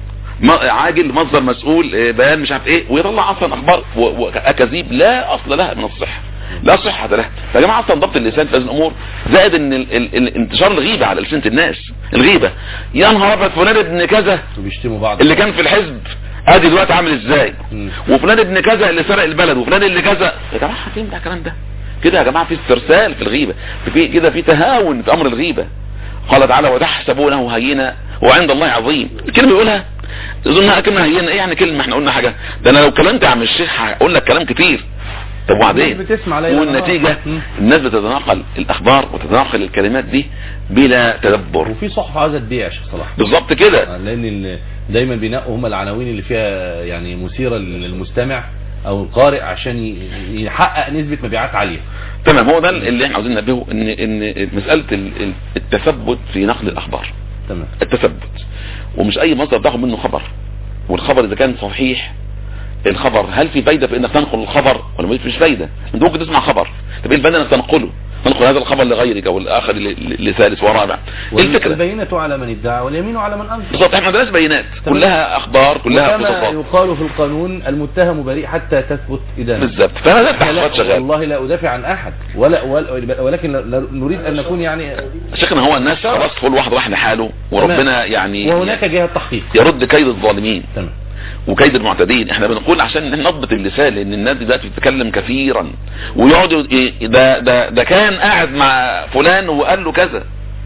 عاجل، مصدر مسؤول، بيان مش عارف ايه، ويطلع اصلا اخبار واكاذيب لا اصل لها من الصحه، لا صحه لها. يا جماعه اصلا ضبط اللسان في هذه الامور، زائد ان ال ال ال انتشار الغيبه على لسان الناس. الغيبه يا نهار ابيض، فلان ابن كذا وبيشتموا بعض اللي كان في الحزب ادي دلوقتي عامل ازاي، وفلان ابن كذا اللي سرق البلد، وفلان اللي كذا. يا جماعه فين ده الكلام ده؟ كده يا جماعه في استرسال في الغيبه، في كده في تهاون في امر الغيبه. قال تعالى: وتحسبونه هينا وعند الله عظيم. الكلمه بيقولها اظنها كلمه هينه. ايه يعني كلمه؟ احنا قلنا حاجه؟ ده انا لو كلمت يا عم الشيخ هقول لك كلام كتير. طب وبعدين؟ والنتيجه الناس بتتناقل الاخبار وتتناقل الكلمات دي بلا تدبر. وفي صحف عايزه تبيع يا شيخ صلاح. بالظبط كده، لان دايما بينقوا هم العناوين اللي فيها يعني مثيره للمستمع او القارئ عشان يحقق نسبه مبيعات عاليه. تمام. هو ده اللي احنا عاوزين ننبهه، ان ان مساله التثبت في نقل الاخبار. تمام. التثبت، ومش اي مصدر تاخد منه خبر، والخبر اذا كان صحيح الخبر هل في فايده في انك تنقل الخبر ولا مفيش فايده؟ انت ممكن تسمع خبر، طب ايه الفايده انك تنقله؟ تنقل هذا الخبر لغيرك او الاخر لثالث ورابع. ايه الفكره؟ البينه على من ادعى واليمين على من انكر. بالظبط. احنا ما عندناش بينات، كلها اخبار، كلها كما يقال في القانون: المتهم بريء حتى تثبت ادانته. بالظبط. فهذا التحقيقات شغال. والله لا ادافع عن احد ولا ولكن لا نريد ان نكون يعني شيخنا، هو الناس خلاص كل واحد راح لحاله وربنا يعني، وهناك جهه تحقيق يرد كيد الظالمين. تمام. وكيد المعتدين. احنا بنقول عشان نضبط اللسان، لان الناس دلوقتي بتتكلم كثيرا ويقعدوا ايه ده ده ده كان قاعد مع فلان وقال له كذا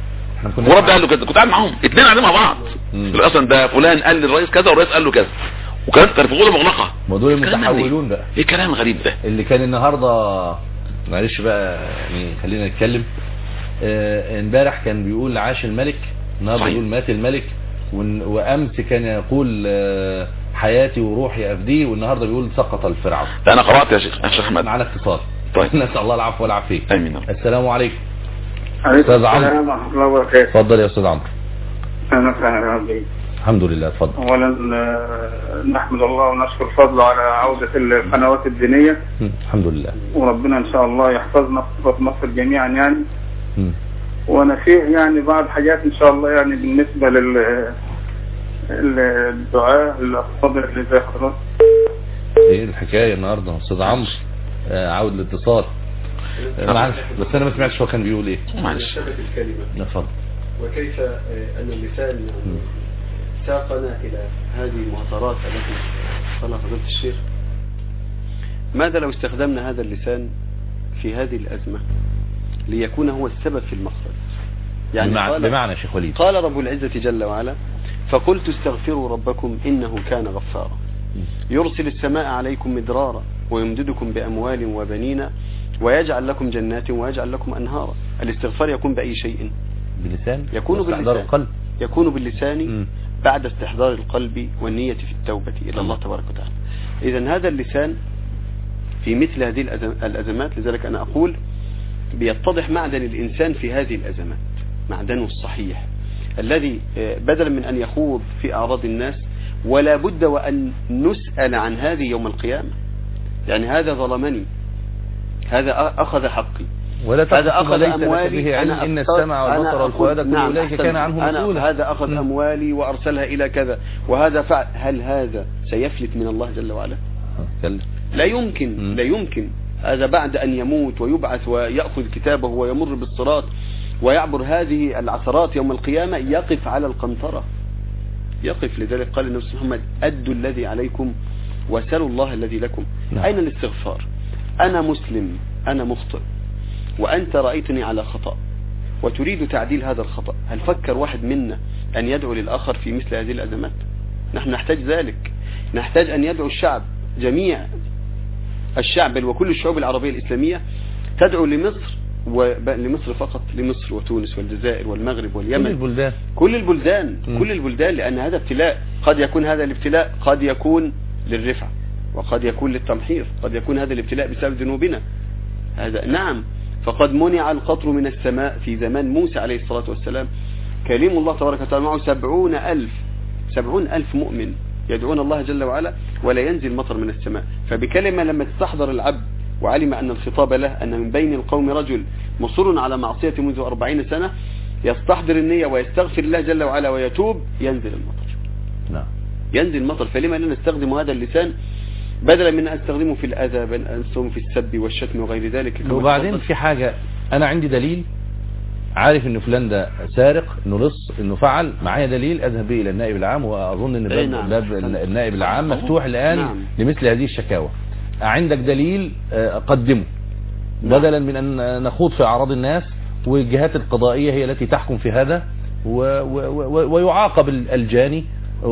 ورد قال له كذا. كنت قاعد معاهم اثنين قاعدين مع بعض اصلا، ده فلان قال للرئيس كذا والرئيس قال له كذا، وكانت كانت في غرفه مغلقه. ما دول المتحولون بقى. ايه الكلام الغريب ده اللي كان النهارده؟ معلش بقى يعني خلينا نتكلم. امبارح آه كان بيقول عاش الملك، النهارده بيقول مات الملك، وامس كان يقول حياتي وروحي افديه، والنهارده بيقول سقط الفرعون. انا قرات يا شيخ شيخ احمد. معنا اتصال. طيب نسال الله العفو والعافيه. امين. السلام عليكم. عليكم استاذ عمرو. السلام ورحمه الله وبركاته. اتفضل يا استاذ عمرو. انا فاهم. الحمد لله. اتفضل. اولا نحمد الله ونشكر فضله على عوده القنوات الدينيه. الحمد لله. وربنا ان شاء الله يحفظنا في مصر جميعا يعني. م. وانا فيه يعني بعض حاجات ان شاء الله يعني بالنسبه لل الدعاء الافاضل اللي زي حضرتك. ايه الحكايه النهارده يا استاذ عمرو؟ آه عاود الاتصال. آه معلش بس انا ما سمعتش هو كان بيقول ايه. معلش الكلمه. اتفضل. وكيف ان اللسان ساقنا الى هذه المهاترات التي قالها فضيلة الشيخ. ماذا لو استخدمنا هذا اللسان في هذه الازمه ليكون هو السبب في المخرج؟ يعني بمعنى, بمعنى شيخ وليد قال رب العزة جل وعلا فقلت استغفروا ربكم إنه كان غفارا يرسل السماء عليكم مدرارا ويمددكم بأموال وبنين ويجعل لكم جنات ويجعل لكم أنهارا. الاستغفار يكون بأي شيء؟ باللسان. يكون باللسان. القلب. يكون باللسان م. بعد استحضار القلب والنية في التوبة إلى الله تبارك وتعالى. إذن هذا اللسان في مثل هذه الأزمات، لذلك أنا أقول بيتضح معدن الإنسان في هذه الأزمات، معدنه الصحيح الذي بدلا من أن يخوض في أعراض الناس ولا بد وأن نسأل عن هذه يوم القيامة. يعني هذا ظلمني، هذا أخذ حقي، هذا أخذ أموالي، أنا إن السمع والبصر والفؤاد كل أولئك كان عنه مسؤولا. هذا أخذ م. أموالي وأرسلها إلى كذا وهذا فعل. هل هذا سيفلت من الله جل وعلا؟ لا يمكن. م. لا يمكن. هذا بعد أن يموت ويبعث ويأخذ كتابه ويمر بالصراط ويعبر هذه العثرات يوم القيامة يقف على القنطرة، يقف. لذلك قال النبي صلى الله عليه وسلم أدوا الذي عليكم وسلوا الله الذي لكم. نعم. أين الاستغفار؟ أنا مسلم، أنا مخطئ، وأنت رأيتني على خطأ وتريد تعديل هذا الخطأ. هل فكر واحد منا أن يدعو للآخر في مثل هذه الأزمات؟ نحن نحتاج ذلك. نحتاج أن يدعو الشعب، جميع الشعب بل وكل الشعوب العربية الإسلامية تدعو لمصر، ولمصر فقط، لمصر وتونس والجزائر والمغرب واليمن، كل البلدان كل البلدان م. كل البلدان، لأن هذا ابتلاء. قد يكون هذا الابتلاء قد يكون للرفع، وقد يكون للتمحيص، قد يكون هذا الابتلاء بسبب ذنوبنا. هذا نعم. فقد منع القطر من السماء في زمان موسى عليه الصلاة والسلام، كلم الله تبارك وتعالى معه سبعون ألف سبعون ألف مؤمن يدعون الله جل وعلا ولا ينزل مطر من السماء. فبكلمة لما تستحضر العبد وعلم أن الخطاب له أن من بين القوم رجل مصر على معصية منذ أربعين سنة، يستحضر النية ويستغفر الله جل وعلا ويتوب، ينزل المطر. نعم. ينزل المطر. فلما لا نستخدم هذا اللسان بدلا من أن نستخدمه في الأذى، بل أنستخدمه في السب والشتم وغير ذلك. وبعدين في حاجة، أنا عندي دليل عارف إنه فلان ده سارق، إنه لص، إنه فعل، معايا دليل أذهب به إلى النائب العام، وأظن إن باب, نعم. باب النائب العام مفتوح الآن. نعم. لمثل هذه الشكاوى. عندك دليل قدمه، نعم. بدلا من أن نخوض في أعراض الناس، والجهات القضائية هي التي تحكم في هذا، و و و ويعاقب الجاني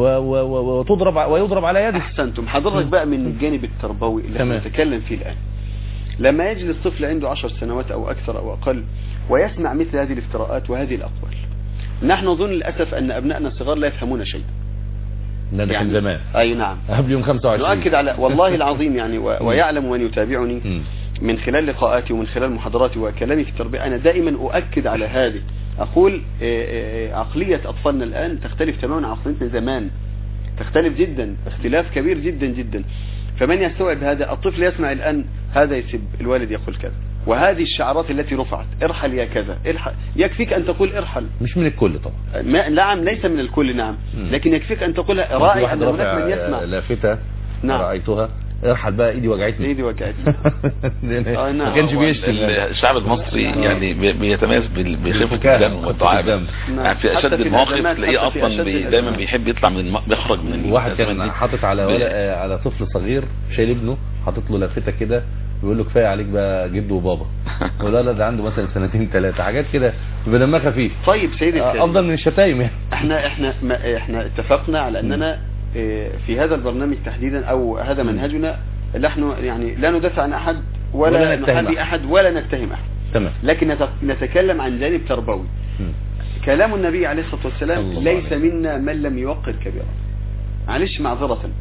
وتضرب ويضرب على يده. احسنتم. حضرتك بقى من الجانب التربوي اللي نتكلم فيه الآن، لما يجلس طفل عنده عشر سنوات أو أكثر أو أقل ويسمع مثل هذه الافتراءات وهذه الأقوال، نحن نظن للأسف أن أبنائنا الصغار لا يفهمون شيء. ده يعني كان زمان. أي نعم. قبل يوم خمسة وعشرين. نؤكد على والله العظيم يعني و... ويعلم من يتابعني من خلال لقاءاتي ومن خلال محاضراتي وكلامي في التربية، أنا دائما أؤكد على هذه. أقول عقلية أطفالنا الآن تختلف تماما عن عقليتنا زمان، تختلف جدا، اختلاف كبير جدا جدا. فمن يستوعب هذا؟ الطفل يسمع الآن هذا يسب، الوالد يقول كذا، وهذه الشعارات التي رفعت، ارحل يا كذا، ارحل. يكفيك أن تقول ارحل. مش من الكل طبعا. نعم، ليس من الكل. نعم. لكن يكفيك أن تقول راعي أن هناك من يسمع. لافتة. نعم. رأيتها ارحل بقى، ايدي وجعتني ايدي وجعتني ما كانش بيشتم. الشعب المصري يعني بيتميز بخفة الدم والدعابة. يعني في اشد المواقف تلاقيه اصلا دايما بيحب يطلع من بيخرج من واحد كان حاطط على ولا على طفل صغير شايل ابنه، حاطط له لافتة كده، بيقول له كفايه عليك بقى جد وبابا، ولا لا ده عنده مثلا سنتين ثلاثه، حاجات كده بدمها خفيف. طيب سيدي افضل من الشتايم يعني. احنا احنا احنا اتفقنا على اننا في هذا البرنامج تحديدا او هذا منهجنا، نحن يعني لا ندافع عن احد ولا, ولا نحابي احد ولا نتهم احد. تمام. لكن نتكلم عن جانب تربوي. م. كلام النبي عليه الصلاه والسلام ليس منا من لم يوقر كبيرا. معلش معذره،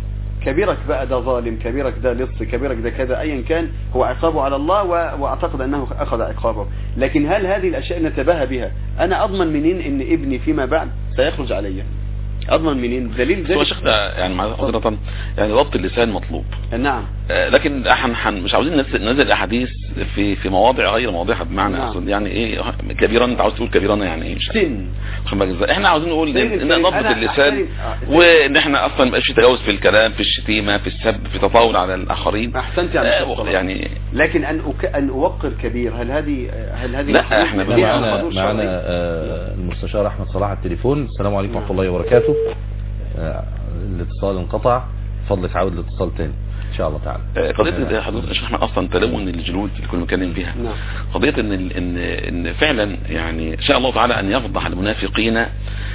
كبيرك بقى ده ظالم، كبيرك ده لص، كبيرك ده كذا، ايا كان هو عقابه على الله، واعتقد انه اخذ عقابه. لكن هل هذه الاشياء نتباهى بها؟ انا اضمن منين ان ابني فيما بعد سيخرج علي؟ اضمن منين؟ دليل ذلك. هو شيخ ده يعني معذرة يعني ضبط اللسان مطلوب. نعم. آه لكن احنا مش عاوزين ننزل احاديث في في مواضع غير مواضعها، بمعنى نعم. يعني ايه كبيرا، انت عاوز تقول كبيرا يعني ايه؟ مش سن. احنا عاوزين نقول ان ضبط اللسان، وان احنا اصلا ما يبقاش في تجاوز في الكلام، في الشتيمه، في السب، في تطاول على الاخرين. احسنت يعني, آه يعني لكن ان أك... ان اوقر كبير، هل هذه هل هذه لا احنا معنا معنا آه المستشار احمد صلاح على التليفون. السلام عليكم ورحمه الله وبركاته. آه الاتصال انقطع، فضلك عاود الاتصال تاني ان شاء الله تعالى. قضيه حضرتك يا شيخ احمد اصلا تلون الجلود اللي كنا بنتكلم فيها، نعم. قضيه ان ان ان فعلا يعني ان شاء الله تعالى ان يفضح المنافقين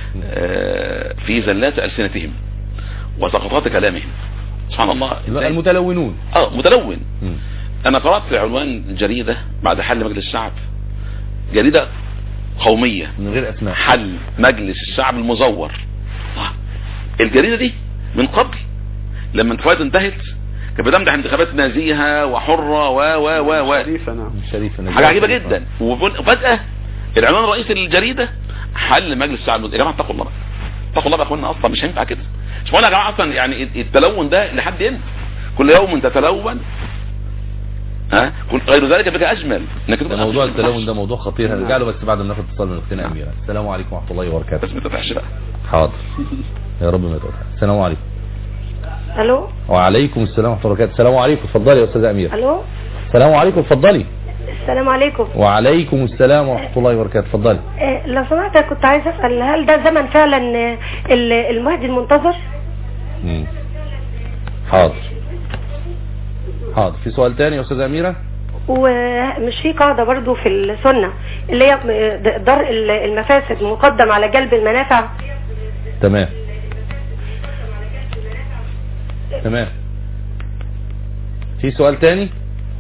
في زلات السنتهم وسقطات كلامهم. سبحان الله. المتلونون اه متلون. م. انا قرات في عنوان جريده بعد حل مجلس الشعب، جريده قوميه من غير اسماء، حل مجلس الشعب المزور. الجريده دي من قبل لما الانتخابات انتهت كانت بتمدح انتخابات نازيهه وحره و و و و شريفه. نعم شريفه، حاجه عجيبه جدا. وفجاه العنوان الرئيسي للجريده حل مجلس الشعب. يا جماعه اتقوا الله بقى، اتقوا الله بقى يا اخوانا، اصلا مش هينفع كده. مش بقول يا جماعه اصلا يعني التلون ده لحد امتى؟ كل يوم تتلون، ها غير ذلك بك اجمل. انك موضوع التلون ده موضوع خطير، هنرجع له بس بعد ما ناخد اتصال من اختنا اميره. السلام عليكم ورحمه الله وبركاته. بس ما تفتحش بقى. حاضر يا رب ما يتقطع. السلام عليكم. الو. وعليكم السلام ورحمه الله وبركاته. السلام عليكم، اتفضلي يا استاذه اميره. الو. السلام عليكم، اتفضلي. السلام عليكم. وعليكم السلام ورحمه الله وبركاته، اتفضلي. إيه لو سمحت كنت عايز اسال، هل ده زمن فعلا المهدي المنتظر؟ امم حاضر حاضر. في سؤال تاني يا استاذه اميره؟ ومش في قاعده برضو في السنه اللي هي درء المفاسد مقدم على جلب المنافع؟ تمام تمام. في سؤال تاني؟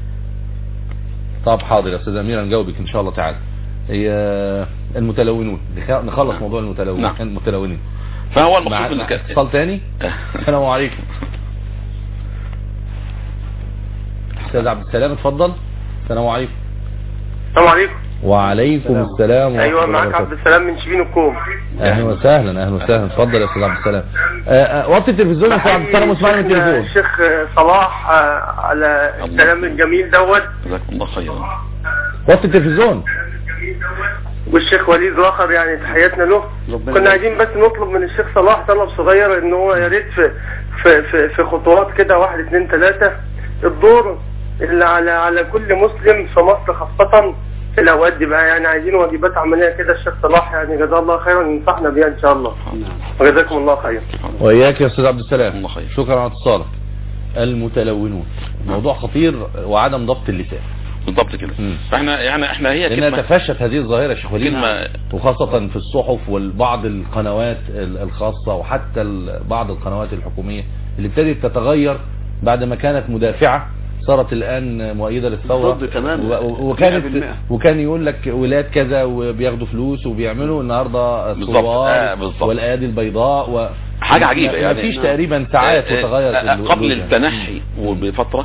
طب حاضر يا استاذه اميره نجاوبك ان شاء الله تعالى. هي المتلونون، نخلص نعم. موضوع المتلونين. نعم. المتلونين فهو المقصود من كده. اتصال تاني. السلام عليكم. استاذ عبد السلام اتفضل. السلام عليكم. السلام عليكم. وعليكم السلام ورحمه ايوه الله معاك عبد السلام من شبين الكوم. اهلا وسهلا اهلا وسهلا. اتفضل يا استاذ عبد السلام. وطي التلفزيون يا استاذ عبد السلام واسمعني من التليفون. الشيخ صلاح على الكلام الجميل دوت. جزاكم الله خيرا. وطي التلفزيون. والشيخ وليد الاخر يعني تحياتنا له. كنا عايزين بس نطلب من الشيخ صلاح طلب صغير ان هو يا ريت في في في, في خطوات كده واحد اثنين ثلاثه الدور اللي على على كل مسلم في مصر خاصه في الاوقات دي بقى، يعني عايزين واجبات عمليه كده. الشيخ صلاح يعني جزاه الله خيرا ينصحنا بيها ان شاء الله. وجزاكم الله خيرا. واياك يا استاذ عبد السلام. الله خير. شكرا على اتصالك. المتلونون موضوع خطير وعدم ضبط اللسان بالضبط كده. فاحنا يعني احنا هي لانها تفشت هذه الظاهره يا شيخ وليد، وخاصه في الصحف وبعض القنوات الخاصه وحتى بعض القنوات الحكوميه اللي ابتدت تتغير بعد ما كانت مدافعه صارت الان مؤيده للثوره. وكانت وكان يقول لك ولاد كذا وبياخدوا فلوس وبيعملوا النهارده الصور آه والايادي البيضاء و حاجه عجيبه يعني. ما فيش تقريبا ساعات وتغير قبل التنحي وبفتره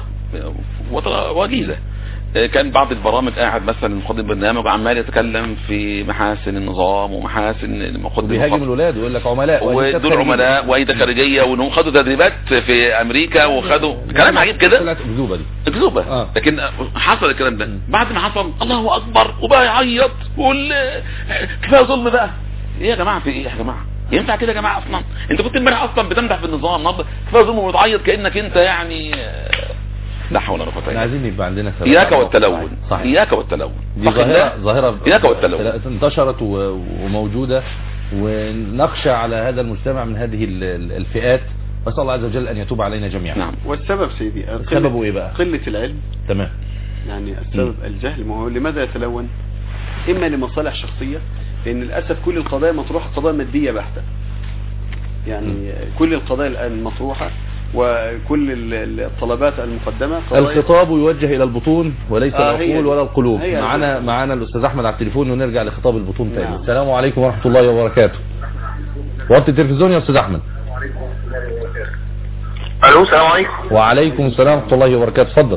وجيزه كان بعض البرامج قاعد مثلا مقدم برنامج وعمال يتكلم في محاسن النظام ومحاسن مقدم بيهاجم الولاد ويقول لك عملاء ودول عملاء وايده خارجيه وانهم خدوا تدريبات في امريكا وخدوا كلام عجيب كده. اكذوبه دي اكذوبه. آه. لكن حصل الكلام ده بعد ما حصل الله اكبر وبقى يعيط ويقول كفايه ظلم بقى. ايه يا جماعه في ايه يا جماعه؟ ينفع كده يا جماعه؟ اصلا انت كنت امبارح اصلا بتمدح في النظام، النهارده كفايه ظلم وتعيط كانك انت يعني لا حول ولا قوه الا بالله. عايزين يبقى عندنا ثبات. اياك والتلون. صحيح. اياك والتلون دي ظاهره ظاهره اياك والتلون انتشرت وموجوده، ونخشى على هذا المجتمع من هذه الفئات. نسال الله عز وجل ان يتوب علينا جميعا. نعم. والسبب سيدي سببه ايه بقى؟ قله العلم. تمام. يعني السبب م. الجهل. ما هو لماذا يتلون؟ اما لمصالح شخصيه، لان للاسف كل القضايا مطروحه قضايا ماديه بحته. يعني م. كل القضايا الان مطروحه وكل الطلبات المقدمة. الخطاب يوجه الى البطون وليس آه العقول ولا القلوب. معنا معنا الاستاذ احمد على التليفون ونرجع لخطاب البطون تاني. السلام عليكم ورحمه الله وبركاته. وقت التلفزيون يا استاذ احمد. الو السلام عليكم. وعليكم السلام ورحمه الله وبركاته. اتفضل.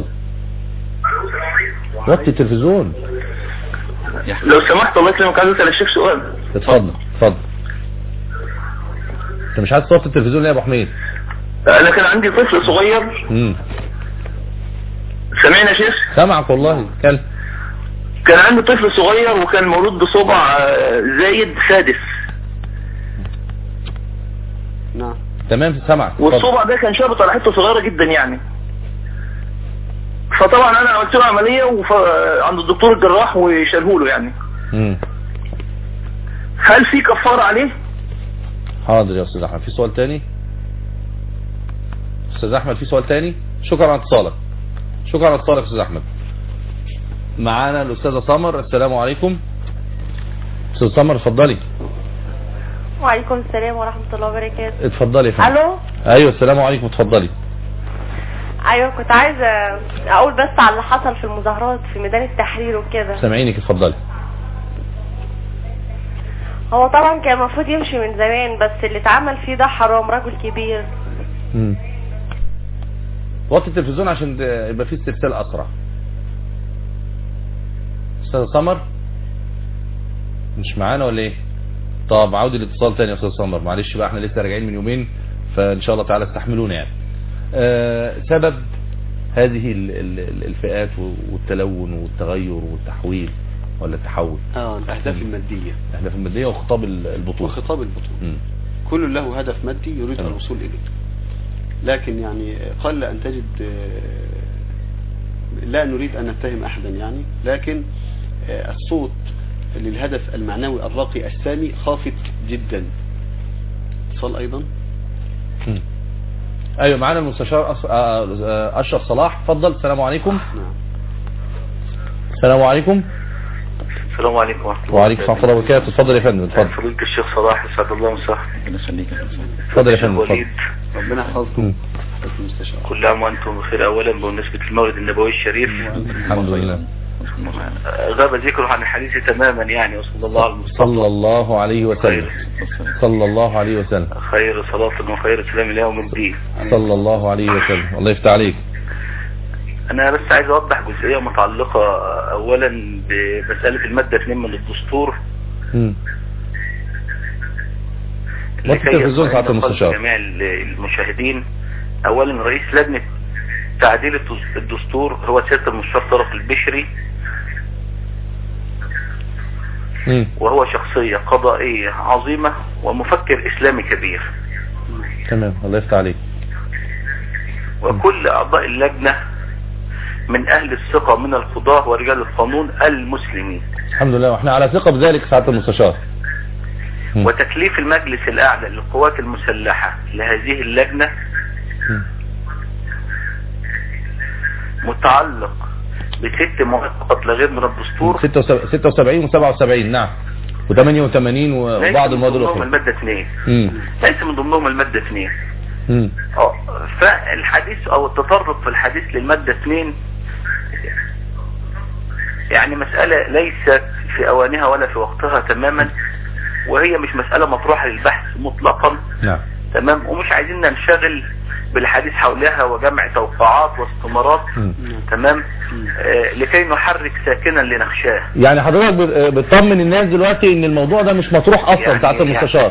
وقت التلفزيون لو سمحت الله يكرمك، عايز اسال الشيخ سؤال. اتفضل اتفضل. انت مش عايز توطي التلفزيون ليه يا ابو حميد؟ انا كان عندي طفل صغير. امم سامعني يا شيخ؟ سامعك والله. كان كان عندي طفل صغير وكان مولود بصبع زايد سادس. نعم تمام سامعك. والصبع ده كان شابط على حته صغيره جدا يعني. فطبعا انا عملت له عمليه وف... عند الدكتور الجراح وشاله له يعني. امم هل في كفاره عليه؟ حاضر يا استاذ احمد. في سؤال تاني؟ استاذ احمد في سؤال تاني؟ شكرا على اتصالك. شكرا على اتصالك استاذ احمد. معانا الاستاذه سمر. السلام عليكم. استاذ سمر اتفضلي. وعليكم السلام ورحمه الله وبركاته. اتفضلي يا فندم. الو. ايوه السلام عليكم اتفضلي. ايوه كنت عايزه اقول بس على اللي حصل في المظاهرات في ميدان التحرير وكده. سامعينك اتفضلي. هو طبعا كان المفروض يمشي من زمان، بس اللي اتعمل فيه ده حرام. راجل كبير. امم وطي التلفزيون عشان يبقى فيه استرسال اسرع. استاذ سمر مش معانا ولا ايه؟ طب عودي الاتصال تاني يا استاذ سمر. معلش بقى احنا لسه راجعين من يومين، فان شاء الله تعالى استحملونا يعني. أه سبب هذه ال ال الفئات والتلون والتغير والتحويل ولا التحول؟ اه الاهداف الماديه. الاهداف الماديه وخطاب البطوله. وخطاب البطوله. كل له هدف مادي يريد الوصول اليه. لكن يعني قل ان تجد، لا نريد ان نتهم احدا يعني، لكن الصوت للهدف المعنوي الراقي السامي خافت جدا. اتصال ايضا. م. ايوه معانا المستشار اشرف صلاح. اتفضل. السلام عليكم. نعم. السلام عليكم. السلام عليكم ورحمه الله. وعليكم السلام ورحمه الله وبركاته. اتفضل يا فندم. اتفضل. فضيله الشيخ صلاح يسعد الله مساك. ربنا يخليك يا فندم. اتفضل يا فندم. اتفضل. ربنا يحفظكم. المستشار. كل عام وانتم بخير. اولا بمناسبه المولد النبوي الشريف الحمد لله. غاب ذكره عن الحديث تماما يعني. وصلى الله على المصطفى صلى الله عليه وسلم. صلى الله عليه وسلم. خير صلاة وخير سلام الى يوم الدين. صلى الله عليه وسلم. الله يفتح عليك. انا بس عايز اوضح جزئيه متعلقه اولا بمساله الماده اثنين من الدستور. امم وقت التلفزيون ساعه المستشار. جميع المشاهدين، اولا رئيس لجنه تعديل الدستور هو سياده المستشار طارق البشري. مم. وهو شخصيه قضائيه عظيمه ومفكر اسلامي كبير. تمام. الله يفتح عليك. وكل اعضاء اللجنه من اهل الثقة من القضاة ورجال القانون المسلمين. الحمد لله واحنا على ثقة بذلك سعادة المستشار. وتكليف المجلس الاعلى للقوات المسلحة لهذه اللجنة متعلق بست مواد فقط لا غير من الدستور. ستة وسبعين وسبعة وسبعين. نعم. وثمانية وثمانين وبعض المواد الاخرى. المادة اثنين. ليس من ضمنهم المادة اثنين. اه فالحديث او التطرق في الحديث للمادة اثنين يعني مسألة ليست في اوانها ولا في وقتها تماما، وهي مش مسألة مطروحة للبحث مطلقا. نعم. تمام. ومش عايزين ننشغل بالحديث حولها وجمع توقعات واستمارات. تمام. آه لكي نحرك ساكنا لنخشاه. يعني حضرتك بتطمن الناس دلوقتي ان الموضوع ده مش مطروح اصلا يعني ساعة المستشار.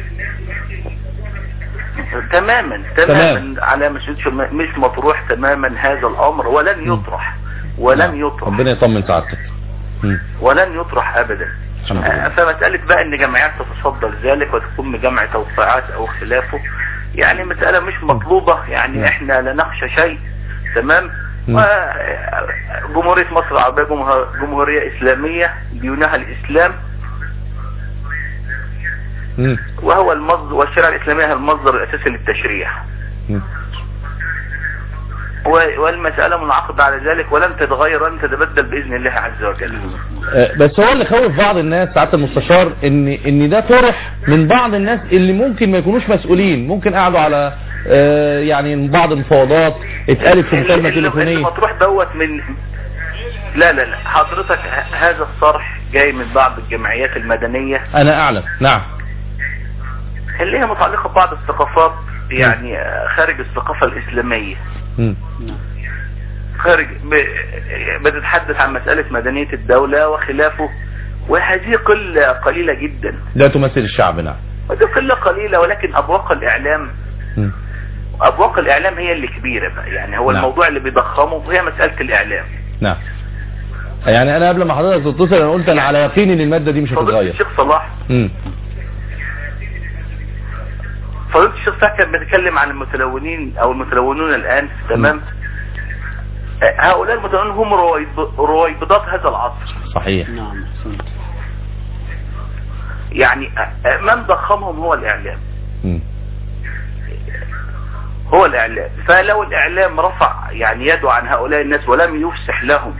تماما تماما تمام. على مش مش مطروح تماما هذا الامر، ولن يطرح ولن يطرح. ربنا يطمن سعادتك. ولن يطرح ابدا. فمسألة بقى ان جمعيات تتصدى لذلك وتكون بجمع توقعات او خلافه يعني مسألة مش مطلوبة يعني. م. احنا لا نخشى شيء. تمام. وجمهورية مصر العربية جمهورية اسلامية ديونها الاسلام، م. وهو المصدر، والشريعة الاسلامية هي المصدر الاساسي للتشريع. م. والمسألة منعقدة على ذلك ولن تتغير ولن تتبدل بإذن الله عز وجل. بس هو اللي خوف بعض الناس ساعات المستشار ان ان ده طرح من بعض الناس اللي ممكن ما يكونوش مسؤولين، ممكن قعدوا على يعني بعض المفاوضات اتقالت في مكالمة تليفونية. المطروح دوت من لا لا لا حضرتك هذا الصرح جاي من بعض الجمعيات المدنية. انا اعلم. نعم. اللي هي متعلقة ببعض الثقافات يعني خارج الثقافة الإسلامية، م. خارج بتتحدث عن مسألة مدنية الدولة وخلافه، وهذه قلة قليلة جدا لا تمثل الشعب. نعم، ودي قلة قليلة، ولكن أبواق الإعلام م. أبواق الإعلام هي اللي كبيرة بقى، يعني هو نعم. الموضوع اللي بيضخمه هي مسألة الإعلام. نعم، يعني أنا قبل ما حضرتك تتصل أنا قلت أنا على يقين إن المادة دي مش هتتغير. الشيخ صلاح م. فضيلة الشيخ صلاح كان بيتكلم عن المتلونين أو المتلونون الآن، تمام م. هؤلاء المتلونون هم رويبضات هذا العصر. صحيح. نعم. يعني من ضخمهم هو الإعلام. م. هو الإعلام، فلو الإعلام رفع يعني يده عن هؤلاء الناس ولم يفسح لهم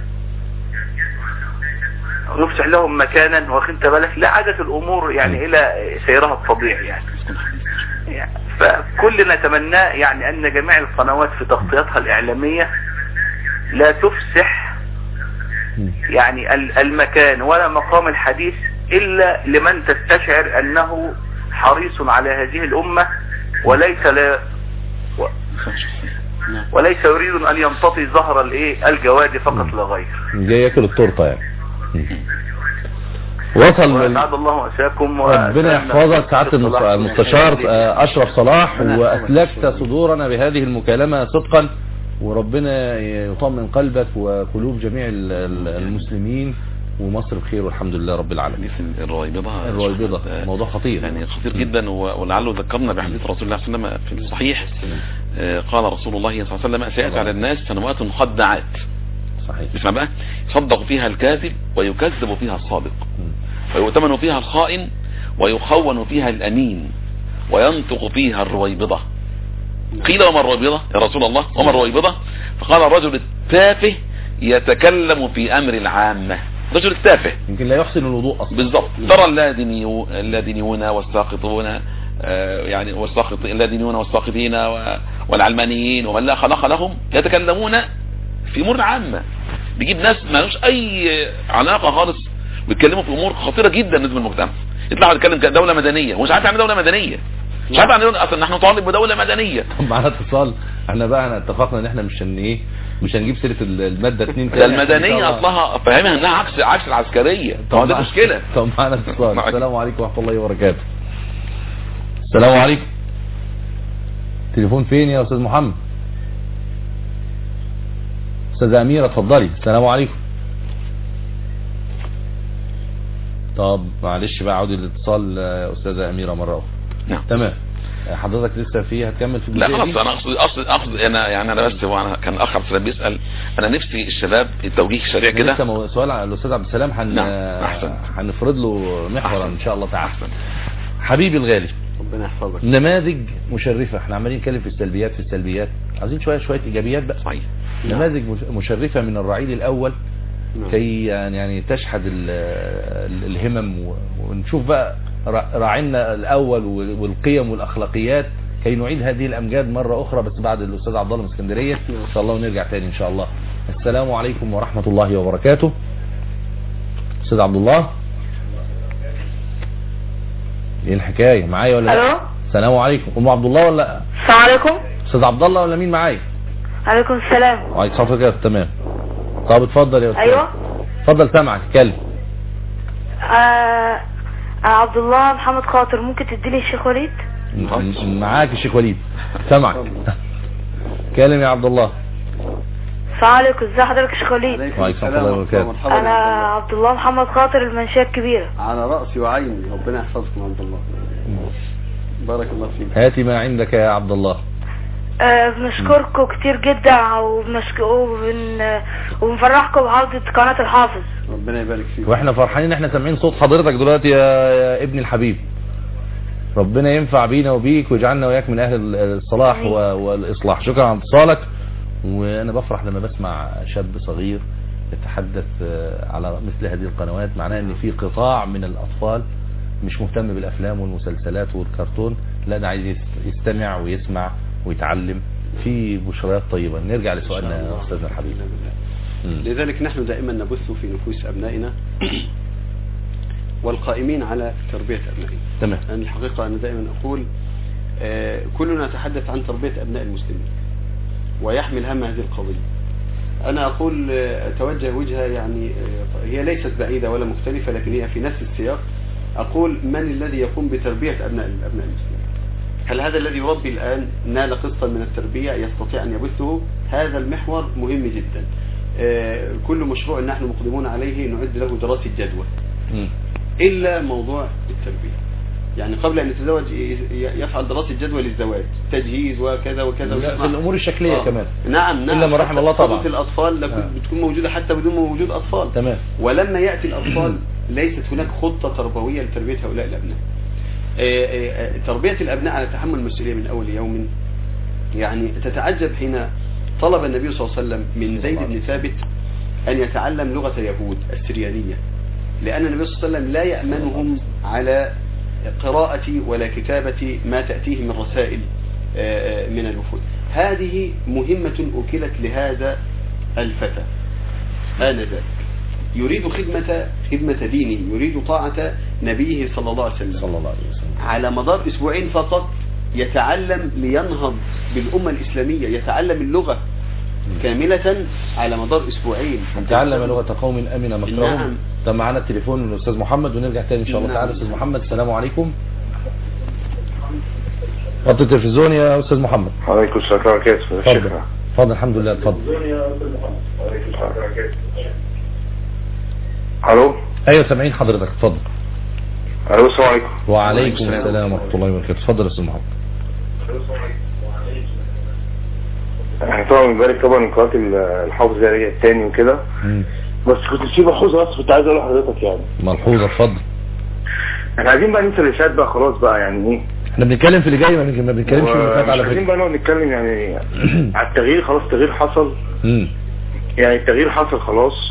يفسح لهم مكانا، واخدت بالك، لا عادت الأمور يعني إلى سيرها الطبيعي يعني. يعني فكلنا نتمنى يعني أن جميع القنوات في تغطياتها الإعلامية لا تفسح يعني المكان ولا مقام الحديث إلا لمن تستشعر أنه حريص على هذه الأمة، وليس لا و... وليس يريد أن يمتطي ظهر الايه الجواد فقط لا غير، جاي ياكل التورته يعني. وصل وسعد الله مساكم، ربنا يحفظك سعادة المستشار أشرف صلاح، وأسلكت صدورنا بهذه المكالمة صدقا، وربنا يطمن قلبك وقلوب جميع المسلمين، ومصر بخير والحمد لله رب العالمين. الرويبضة الرويبضة موضوع خطير يعني خطير جدا، ولعله ذكرنا بحديث رسول الله صلى الله عليه وسلم في الصحيح. قال رسول الله صلى الله عليه وسلم: سيأتي على الناس سنوات خداعات. صحيح. اسمع بقى: يصدق فيها الكاذب ويكذب فيها الصادق، ويؤتمن فيها الخائن ويخون فيها الأمين، وينطق فيها الرويبضة. قيل: وما الرويبضة يا رسول الله؟ وما الرويبضة؟ فقال: الرجل التافه يتكلم في أمر العامة. رجل التافه يمكن لا يحسن الوضوء اصلا. بالضبط. ترى اللادينيون والساقطون يعني والساقط اللادينيون والساقطين والعلمانيين ومن لا خلق لهم يتكلمون في امور عامه، بيجيب ناس ما لهمش اي علاقه خالص ويتكلموا في امور خطيره جدا بالنسبه للمجتمع. يطلع يتكلم كدوله مدنيه ومش عارف يعني دوله مدنيه، مش عارف يعني اصلا نحن نطالب بدوله مدنيه. طب معانا اتصال، احنا بقى اتفقنا ان احنا مش هن ايه مش هنجيب سيره الماده اتنين ده المدنيه اصلها فاهمها انها عكس عكس العسكريه. طب ده مشكله. طب معانا اتصال. السلام عليكم ورحمه الله وبركاته. السلام عليكم. تليفون فين يا استاذ محمد؟ استاذه اميره اتفضلي. السلام عليكم. طب معلش بقى عودي الاتصال يا استاذه اميره مره اخرى. نعم تمام. حضرتك لسه فيه هتكمل في لا خلاص. انا اقصد اقصد اقصد انا يعني انا بس هو انا كان اخر سؤال بيسال، انا نفسي الشباب التوجيه السريع كده. لسه سؤال على الاستاذ عبد السلام هن هنفرض له محورا ان شاء الله تعالى. حبيبي الغالي ربنا يحفظك. نماذج مشرفه، احنا عمالين نتكلم في السلبيات في السلبيات، عايزين شويه شويه ايجابيات بقى. صحيح. نماذج مشرفه من الرعيل الاول كي يعني تشحذ الهمم، ونشوف بقى راعينا الاول والقيم والاخلاقيات كي نعيد هذه الامجاد مره اخرى، بس بعد الاستاذ عبد الله من اسكندريه ان شاء الله، ونرجع تاني ان شاء الله. السلام عليكم ورحمه الله وبركاته. استاذ عبد الله، ايه الحكايه معايا ولا لا؟ الو السلام عليكم. ام عبد الله ولا السلام عليكم؟ استاذ عبد الله ولا مين معايا؟ عليكم السلام. وعليكم السلام كده. تمام. طب اتفضل يا استاذ. ايوه اتفضل سامعك اتكلم. آه عبد الله محمد خاطر، ممكن تديني الشيخ وليد؟ معاك الشيخ وليد سامعك. اتكلم يا عبد الله. السلام عليكم. ازي حضرتك يا شيخ وليد؟ وعليكم السلام وبركاته. انا عبد الله محمد خاطر، المنشيه الكبيره. على راسي وعيني، ربنا يحفظكم يا عبد الله. بارك الله فيك. هاتي ما عندك يا عبد الله. أه بنشكركم كتير جدا، وبن... وبنفرحكم بعودة قناة الحافظ. ربنا يبارك فيك. واحنا فرحانين ان احنا سامعين صوت حضرتك دلوقتي يا... يا ابني الحبيب. ربنا ينفع بينا وبيك ويجعلنا وياك من اهل الصلاح و... والاصلاح. شكرا على اتصالك. وانا بفرح لما بسمع شاب صغير يتحدث على مثل هذه القنوات، معناه ان في قطاع من الاطفال مش مهتم بالافلام والمسلسلات والكرتون، لا ده عايز يستمع ويسمع ويتعلم في بشريات طيبة. نرجع لسؤالنا يا أستاذنا الحبيب. لذلك نحن دائما نبث في نفوس أبنائنا والقائمين على تربية أبنائنا. تمام. يعني الحقيقة أنا دائما أقول كلنا نتحدث عن تربية أبناء المسلمين ويحمل هم هذه القضية. أنا أقول أتوجه وجهة يعني هي ليست بعيدة ولا مختلفة، لكن هي في نفس السياق. أقول من الذي يقوم بتربية أبناء أبناء المسلمين؟ هل هذا الذي يربي الآن نال قسطا من التربية يستطيع أن يبثه؟ هذا المحور مهم جدا. كل مشروع نحن مقدمون عليه نعد له دراسة جدوى إلا موضوع التربية. يعني قبل أن يتزوج يفعل دراسة جدوى للزواج، تجهيز وكذا وكذا في الأمور الشكلية آه. كمان نعم نعم إلا ما رحم الله طبعا. الأطفال آه. بتكون موجودة حتى بدون وجود أطفال تمام. ولما يأتي الأطفال ليست هناك خطة تربوية لتربية هؤلاء الأبناء. تربية الأبناء على تحمل المسؤولية من أول يوم. يعني تتعجب حين طلب النبي صلى الله عليه وسلم من زيد بن ثابت أن يتعلم لغة يهود السريانية، لأن النبي صلى الله عليه وسلم لا يأمنهم على قراءة ولا كتابة ما تأتيه من رسائل من الوفود. هذه مهمة أكلت لهذا الفتى آنذاك، يريد خدمة خدمة دينه، يريد طاعة نبيه صلى الله عليه وسلم. صلى الله عليه وسلم. على مدار أسبوعين فقط يتعلم لينهض بالأمة الإسلامية، يتعلم اللغة كاملة على مدار أسبوعين. تعلم لغة قوم أمن مكرهم. نعم. طب معانا التليفون من الأستاذ محمد ونرجع تاني إن شاء الله. نعم. تعالى أستاذ محمد. السلام عليكم. وطي التلفزيون يا أستاذ محمد. عليكم السلام ورحمة الله وبركاته. اتفضل اتفضل. الحمد لله اتفضل. الو. ايوه سامعين حضرتك اتفضل. الو السلام عليكم. وعليكم السلام ورحمة الله وبركاته. اتفضل يا أستاذ محمد. احنا طبعا بنبارك طبعا قناه الحافظ ده رجع تاني وكده، بس كنت نسيب ملحوظه بس كنت عايز اقول لحضرتك يعني ملحوظه. اتفضل. احنا عايزين بقى ننسى اللي فات بقى خلاص بقى يعني ايه، احنا بنتكلم في اللي جاي ما بنتكلمش في اللي فات على فكره. عايزين بقى نقعد نتكلم يعني على التغيير. خلاص التغيير حصل. امم يعني التغيير حصل خلاص،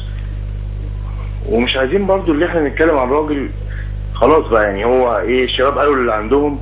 ومش عايزين برضو اللي احنا نتكلم عن راجل خلاص بقى يعني هو ايه، الشباب قالوا اللي عندهم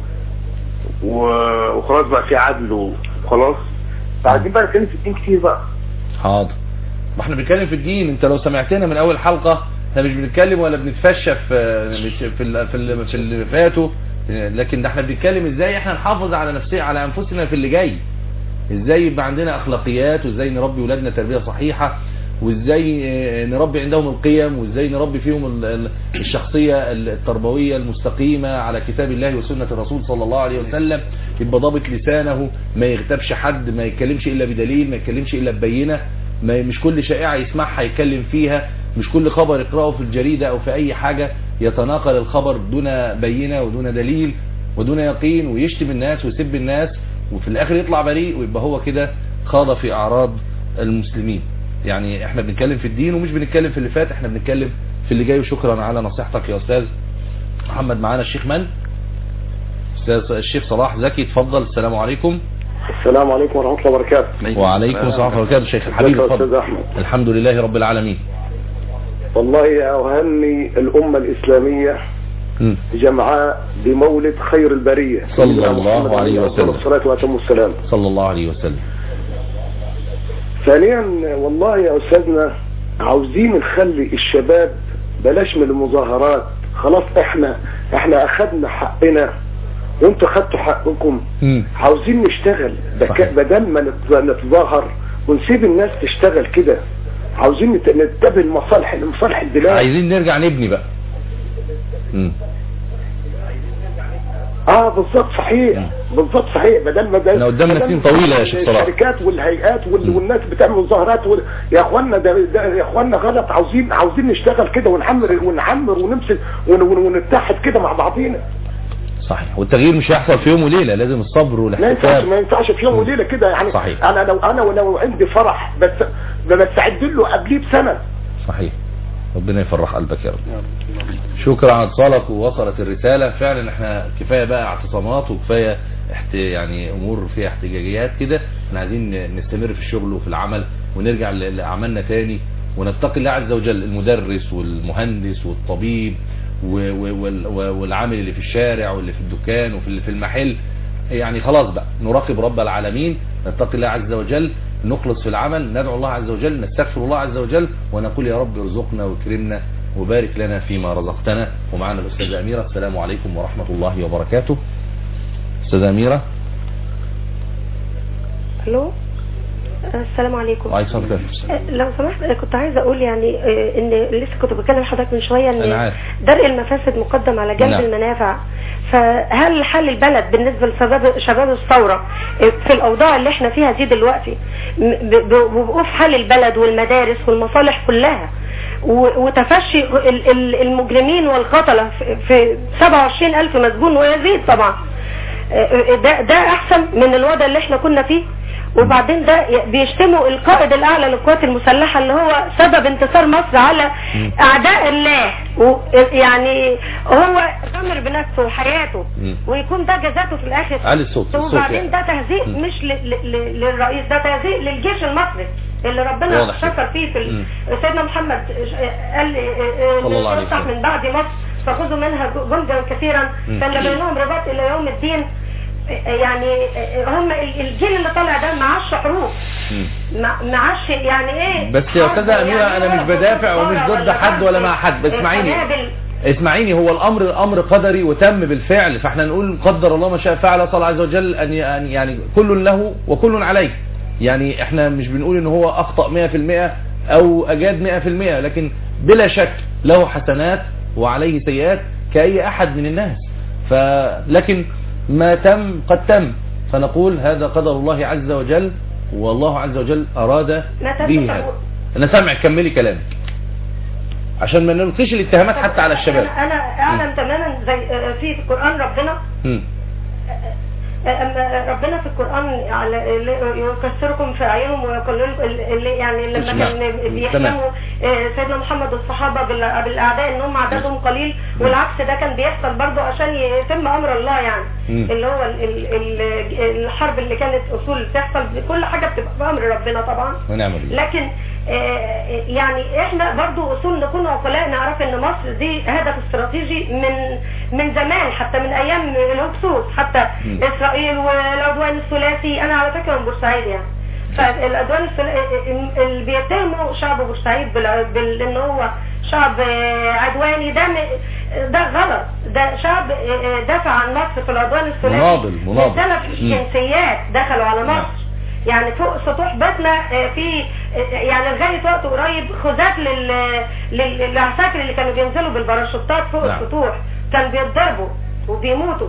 وخلاص بقى في عدل وخلاص. فعايزين بقى نتكلم في الدين كتير بقى. حاضر. ما احنا بنتكلم في الدين. انت لو سمعتنا من اول حلقة احنا مش بنتكلم ولا بنتفشى في في في في اللي فاتوا، لكن ده احنا بنتكلم ازاي احنا نحافظ على نفسنا على انفسنا في اللي جاي، ازاي يبقى عندنا اخلاقيات، وازاي نربي اولادنا تربية صحيحة، وازاي نربي عندهم القيم، وازاي نربي فيهم الشخصية التربوية المستقيمة على كتاب الله وسنة الرسول صلى الله عليه وسلم. يبقى ضابط لسانه، ما يغتابش حد، ما يتكلمش الا بدليل، ما يتكلمش الا ببينة، ما مش كل شائعة يسمعها يتكلم فيها، مش كل خبر يقرأه في الجريدة او في اي حاجة يتناقل الخبر دون بينة ودون دليل ودون يقين، ويشتم الناس ويسب الناس وفي الاخر يطلع بريء، ويبقى هو كده خاض في اعراض المسلمين. يعني احنا بنتكلم في الدين ومش بنتكلم في اللي فات، احنا بنتكلم في اللي جاي. وشكرا على نصيحتك يا استاذ محمد. معانا الشيخ من؟ استاذ الشيخ صلاح زكي. اتفضل. السلام عليكم. السلام عليكم ورحمة الله وبركاته. وعليكم السلام ورحمة الله وبركاته. الشيخ الحبيب اتفضل. الحمد لله رب العالمين. والله أهني الأمة الإسلامية جمعاء بمولد خير البرية صلى الله عليه وسلم. الصلاة وأتم السلام. صلى الله عليه وسلم. ثانيا والله يا أستاذنا عاوزين نخلي الشباب بلاش من المظاهرات. خلاص احنا احنا اخدنا حقنا وانتوا خدتوا حقكم. م. عاوزين نشتغل بدل ما نتظاهر ونسيب الناس تشتغل كده. عاوزين نتبع المصالح المصالح البلاد. عايزين نرجع نبني بقى. امم اه بالظبط صحيح. بالظبط صحيح. بدل ما ده قدامنا سنين طويله يا شيخ صلاح. الشركات والهيئات وال... والناس بتعمل مظاهرات وال... يا اخوانا ده, ده يا اخوانا غلط. عاوزين عاوزين نشتغل كده ونحمر ونحمر ونمسك ون... ون... ونتحد كده مع بعضينا. صحيح. والتغيير مش هيحصل في يوم وليله، لازم الصبر والاحتساب. ما ينفعش ما ينفعش في يوم وليله كده يعني. صحيح. انا لو انا ولو عندي فرح بس بستعد له قبليه بسنه. صحيح. ربنا يفرح قلبك يا رب. شكرا على اتصالك ووصلت الرسالة. فعلا احنا كفاية بقى اعتصامات وكفاية احت... يعني امور فيها احتجاجيات كده. احنا عايزين نستمر في الشغل وفي العمل ونرجع لأعمالنا تاني ونتقي الله عز وجل. المدرس والمهندس والطبيب والعامل اللي في الشارع واللي في الدكان وفي في المحل، يعني خلاص بقى نراقب رب العالمين، نتقي الله عز وجل، نخلص في العمل، ندعو الله عز وجل، نستغفر الله عز وجل، ونقول يا رب ارزقنا واكرمنا وبارك لنا فيما رزقتنا. ومعنا الأستاذة أميرة. السلام عليكم ورحمة الله وبركاته. أستاذة أميرة. الو السلام عليكم. وعليكم السلام. لو سمحت كنت عايزه اقول يعني ان لسه كنت بكلم حضرتك من شويه ان درء المفاسد مقدم على جلب نعم. المنافع. فهل حل البلد بالنسبه لشباب شباب الثوره في الاوضاع اللي احنا فيها دي دلوقتي بوقوف حل البلد والمدارس والمصالح كلها وتفشي المجرمين والقتله في سبعة وعشرين ألف مسجون ويزيد طبعا، ده ده احسن من الوضع اللي احنا كنا فيه؟ وبعدين ده بيشتموا القائد الاعلى للقوات المسلحه اللي هو سبب انتصار مصر على اعداء الله، يعني هو غامر بنفسه وحياته ويكون ده جزاته في الاخر على الصوت. وبعدين ده تهزيء مش للرئيس، ده تهزيء للجيش المصري اللي ربنا شكر فيه في سيدنا محمد قال افتح من بعد مصر فخذوا منها جندا كثيرا فان بينهم رباط الى يوم الدين. يعني هم الجيل اللي طالع ده معاش حروف معاش يعني ايه. بس يا استاذه اميره يعني انا مش بدافع ومش ضد حد ولا مع حد، بس اسمعيني اسمعيني هو الامر الامر قدري وتم بالفعل، فاحنا نقول قدر الله ما شاء فعل، صلى الله عز وجل ان يعني كل له وكل عليه. يعني احنا مش بنقول ان هو اخطأ مئة في المئة او اجاد مئة في المئة، لكن بلا شك له حسنات وعليه سيئات كأي احد من الناس. فلكن ما تم قد تم، فنقول هذا قدر الله عز وجل والله عز وجل أراد به هذا. أنا سامع كملي كلامك عشان ما نلقيش الاتهامات حتى على الشباب. أنا, أنا أعلم تماما زي في القرآن ربنا م. ربنا في القرآن يكسركم في أعينهم ويقللكم، يعني لما كان بيحلموا سيدنا محمد والصحابة بالأعداء إنهم عددهم قليل، والعكس ده كان بيحصل برضو عشان يتم أمر الله، يعني اللي هو الحرب اللي كانت أصول تحصل، كل حاجة بتبقى بأمر ربنا طبعا. لكن يعني احنا برضو اصول نكون عقلاء نعرف ان مصر دي هدف استراتيجي من من زمان، حتى من ايام الهكسوس، حتى م. اسرائيل والعدوان الثلاثي. انا على فكره من بورسعيد يعني، فالعدوان الثلاثي اللي بيتهموا شعب بورسعيد بان هو شعب عدواني، ده ده غلط. ده شعب دافع عن مصر في العدوان الثلاثي، مناضل مناضل ثلاث جنسيات دخلوا على مصر م. يعني فوق سطوح بيتنا في يعني لغايه وقت قريب خزات للعساكر اللي كانوا بينزلوا بالباراشوتات فوق نعم. السطوح كان بيتضربوا وبيموتوا.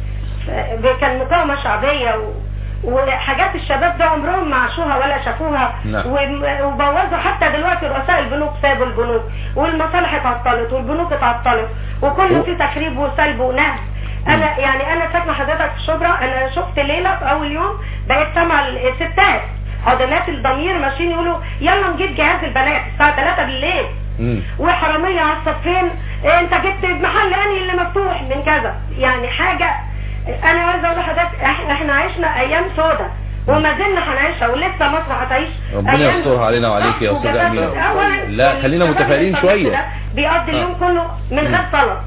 كان مقاومه شعبيه و... وحاجات الشباب ده عمرهم ما عاشوها ولا شافوها نعم. وبوظوا. حتى دلوقتي رؤساء البنوك سابوا البنوك والمصالح اتعطلت والبنوك اتعطلت وكله في تخريب وسلب ونهب. انا يعني انا ساكنه حضرتك في شبرا، انا شفت ليله في اول يوم بقيت سامعه الستات عضلات الضمير ماشيين يقولوا يلا نجيب جهاز البنات الساعه ثلاثة بالليل مم. وحراميه على الصفين، إيه انت جبت محل انهي اللي مفتوح من كذا. يعني حاجه انا عايزه اقول لحضرتك احنا احنا عشنا ايام سودة وما زلنا هنعيشها ولسه مصر هتعيش. ربنا يسترها علينا وعليك يا استاذه اميره. لا خلينا متفائلين شويه. بيقضي اليوم كله من غير صلاه.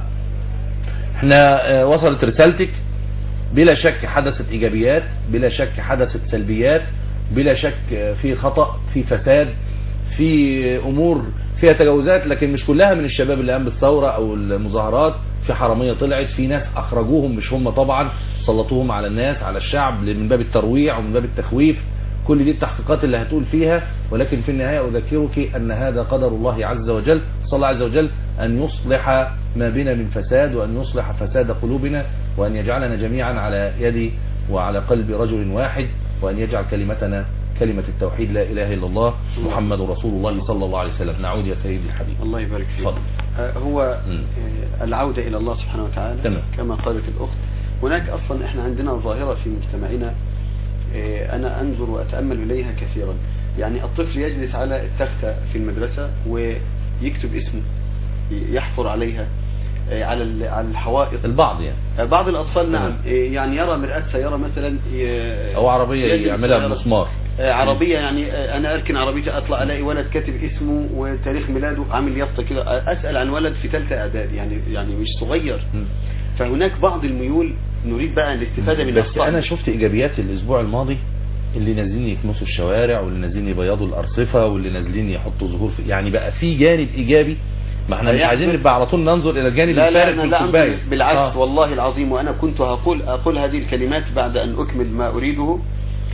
احنا وصلت رسالتك، بلا شك حدثت ايجابيات، بلا شك حدثت سلبيات، بلا شك في خطأ، في فساد، في امور فيها تجاوزات، لكن مش كلها من الشباب اللي قام بالثورة او المظاهرات. في حرامية طلعت، في ناس اخرجوهم مش هم طبعا، سلطوهم على الناس على الشعب من باب الترويع ومن باب التخويف. كل دي التحقيقات اللي هتقول فيها، ولكن في النهاية أذكرك أن هذا قدر الله عز وجل. صلى الله عز وجل أن يصلح ما بنا من فساد، وأن يصلح فساد قلوبنا، وأن يجعلنا جميعا على يد وعلى قلب رجل واحد، وأن يجعل كلمتنا كلمة التوحيد لا إله إلا الله محمد رسول الله صلى الله عليه وسلم. نعود يا سيدي الحبيب. الله يبارك فيك. هو م. العودة إلى الله سبحانه وتعالى تمام. كما قالت الأخت، هناك أصلا إحنا عندنا ظاهرة في مجتمعنا أنا أنظر وأتأمل إليها كثيرا. يعني الطفل يجلس على التختة في المدرسة ويكتب اسمه، يحفر عليها على على الحوائط. البعض يعني بعض الأطفال نعم يعني يرى مرآة سيارة مثلا أو عربية يعملها بمسمار، عربية يعني أنا أركن عربيتي أطلع ألاقي ولد كاتب اسمه وتاريخ ميلاده عامل يافطة كده. أسأل عن ولد في ثالثة إعداد يعني يعني مش صغير. فهناك بعض الميول نريد بقى الاستفادة من بس الأخطاء. أنا شفت إيجابيات الأسبوع الماضي، اللي نازلين يكنسوا الشوارع، واللي نازلين يبيضوا الأرصفة، واللي نازلين يحطوا ظهور في، يعني بقى في جانب إيجابي. ما احنا مش عايزين نبقى على طول ننظر إلى الجانب الفارغ في الكوباية. بالعكس آه. والله العظيم، وأنا كنت هقول أقول هذه الكلمات بعد أن أكمل ما أريده.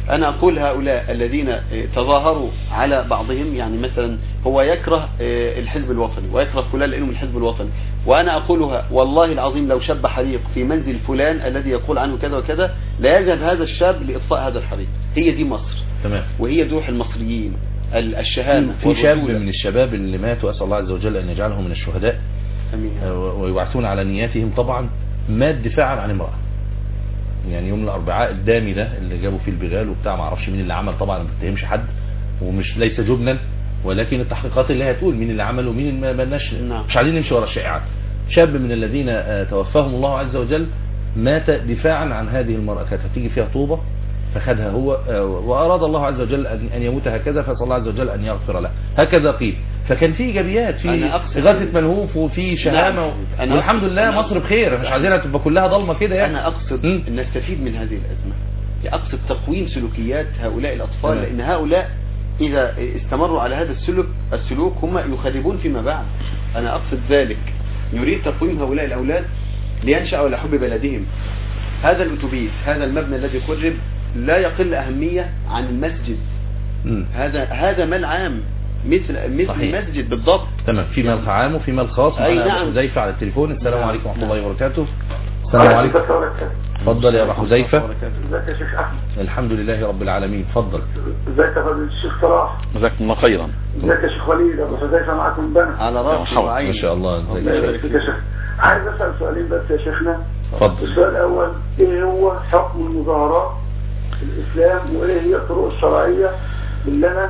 أنا أقول هؤلاء الذين تظاهروا على بعضهم، يعني مثلا هو يكره الحزب الوطني ويكره فلان لأنه من الحزب الوطني، وأنا أقولها والله العظيم لو شب حريق في منزل فلان الذي يقول عنه كذا وكذا لا يذهب هذا الشاب لإطفاء هذا الحريق. هي دي مصر. تمام. وهي روح المصريين الشهامة. في شاب من الشباب اللي ماتوا أسأل الله عز وجل أن يجعلهم من الشهداء أمين. ويبعثون على نياتهم طبعا، مات دفاعا عن امرأة. يعني يوم الأربعاء الدامي ده اللي جابوا فيه البغال وبتاع، ما اعرفش مين اللي عمل، طبعا ما بتتهمش حد ومش ليس جبنا، ولكن التحقيقات اللي هتقول مين اللي عمل ومين ما مالناش، مش عايزين نمشي ورا الشائعات. شاب من الذين توفاهم الله عز وجل مات دفاعا عن هذه المرأة، كانت هتيجي فيها طوبة فخدها هو، وأراد الله عز وجل أن يموت هكذا، فصلى الله عز وجل أن يغفر له، هكذا قيل. فكان في إيجابيات، في غزة منهوف وفي شهامة، نعم. والحمد لله مصر بخير، مش عايزينها تبقى كلها ضلمة كده يعني. أنا أقصد م? أن نستفيد من هذه الأزمة، أقصد تقويم سلوكيات هؤلاء الأطفال، لأن هؤلاء إذا استمروا على هذا السلوك السلوك هم يخربون فيما بعد. أنا أقصد ذلك، نريد تقويم هؤلاء الأولاد لينشأوا على حب بلدهم. هذا الأتوبيس، هذا المبنى الذي خرب لا يقل أهمية عن المسجد. م. هذا هذا مال عام مثل مثل صحيح. المسجد بالضبط. تمام. في مال عام وفي مال خاص. أي نعم. حذيفة على التليفون. السلام نعم. عليكم ورحمة الله وبركاته. السلام عليكم. اتفضل يا ابو حذيفة. ازيك يا شيخ احمد؟ الحمد لله رب العالمين. اتفضل. ازيك يا فضيلة الشيخ صلاح؟ جزاكم الله خيرا. ازيك يا شيخ وليد؟ ابو حذيفة معاكم بنا على راسي وعيني. ما شاء الله. ازيك يا شيخ؟ عايز اسال سؤالين بس يا شيخنا. اتفضل. السؤال الاول، ايه هو حكم المظاهرات في الاسلام، وايه هي الطرق الشرعيه اللي انا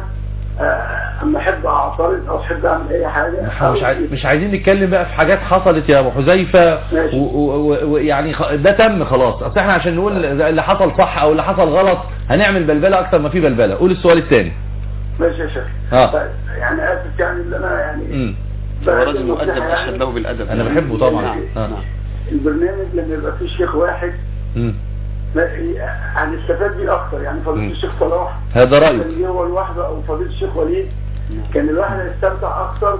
اما احب اعترض او احب اعمل اي حاجه؟ مش عايز مش عايزين نتكلم بقى في حاجات حصلت يا ابو حذيفه، ويعني ده تم خلاص. اصل احنا عشان نقول اللي حصل صح او اللي حصل غلط هنعمل بلبله اكتر ما في بلبله. قول السؤال الثاني. ماشي يا شيخ. اه يعني اسف يعني اللي انا يعني امم رجل مؤدب اشهد له بالادب. انا بحبه طبعا. اه البرنامج لما يبقى فيه شيخ واحد امم يعني استفاد بيه اكتر، يعني فضيلة الشيخ صلاح هذا رايه كان هو لوحده او فضيلة الشيخ وليد كان الواحد يستمتع اكتر،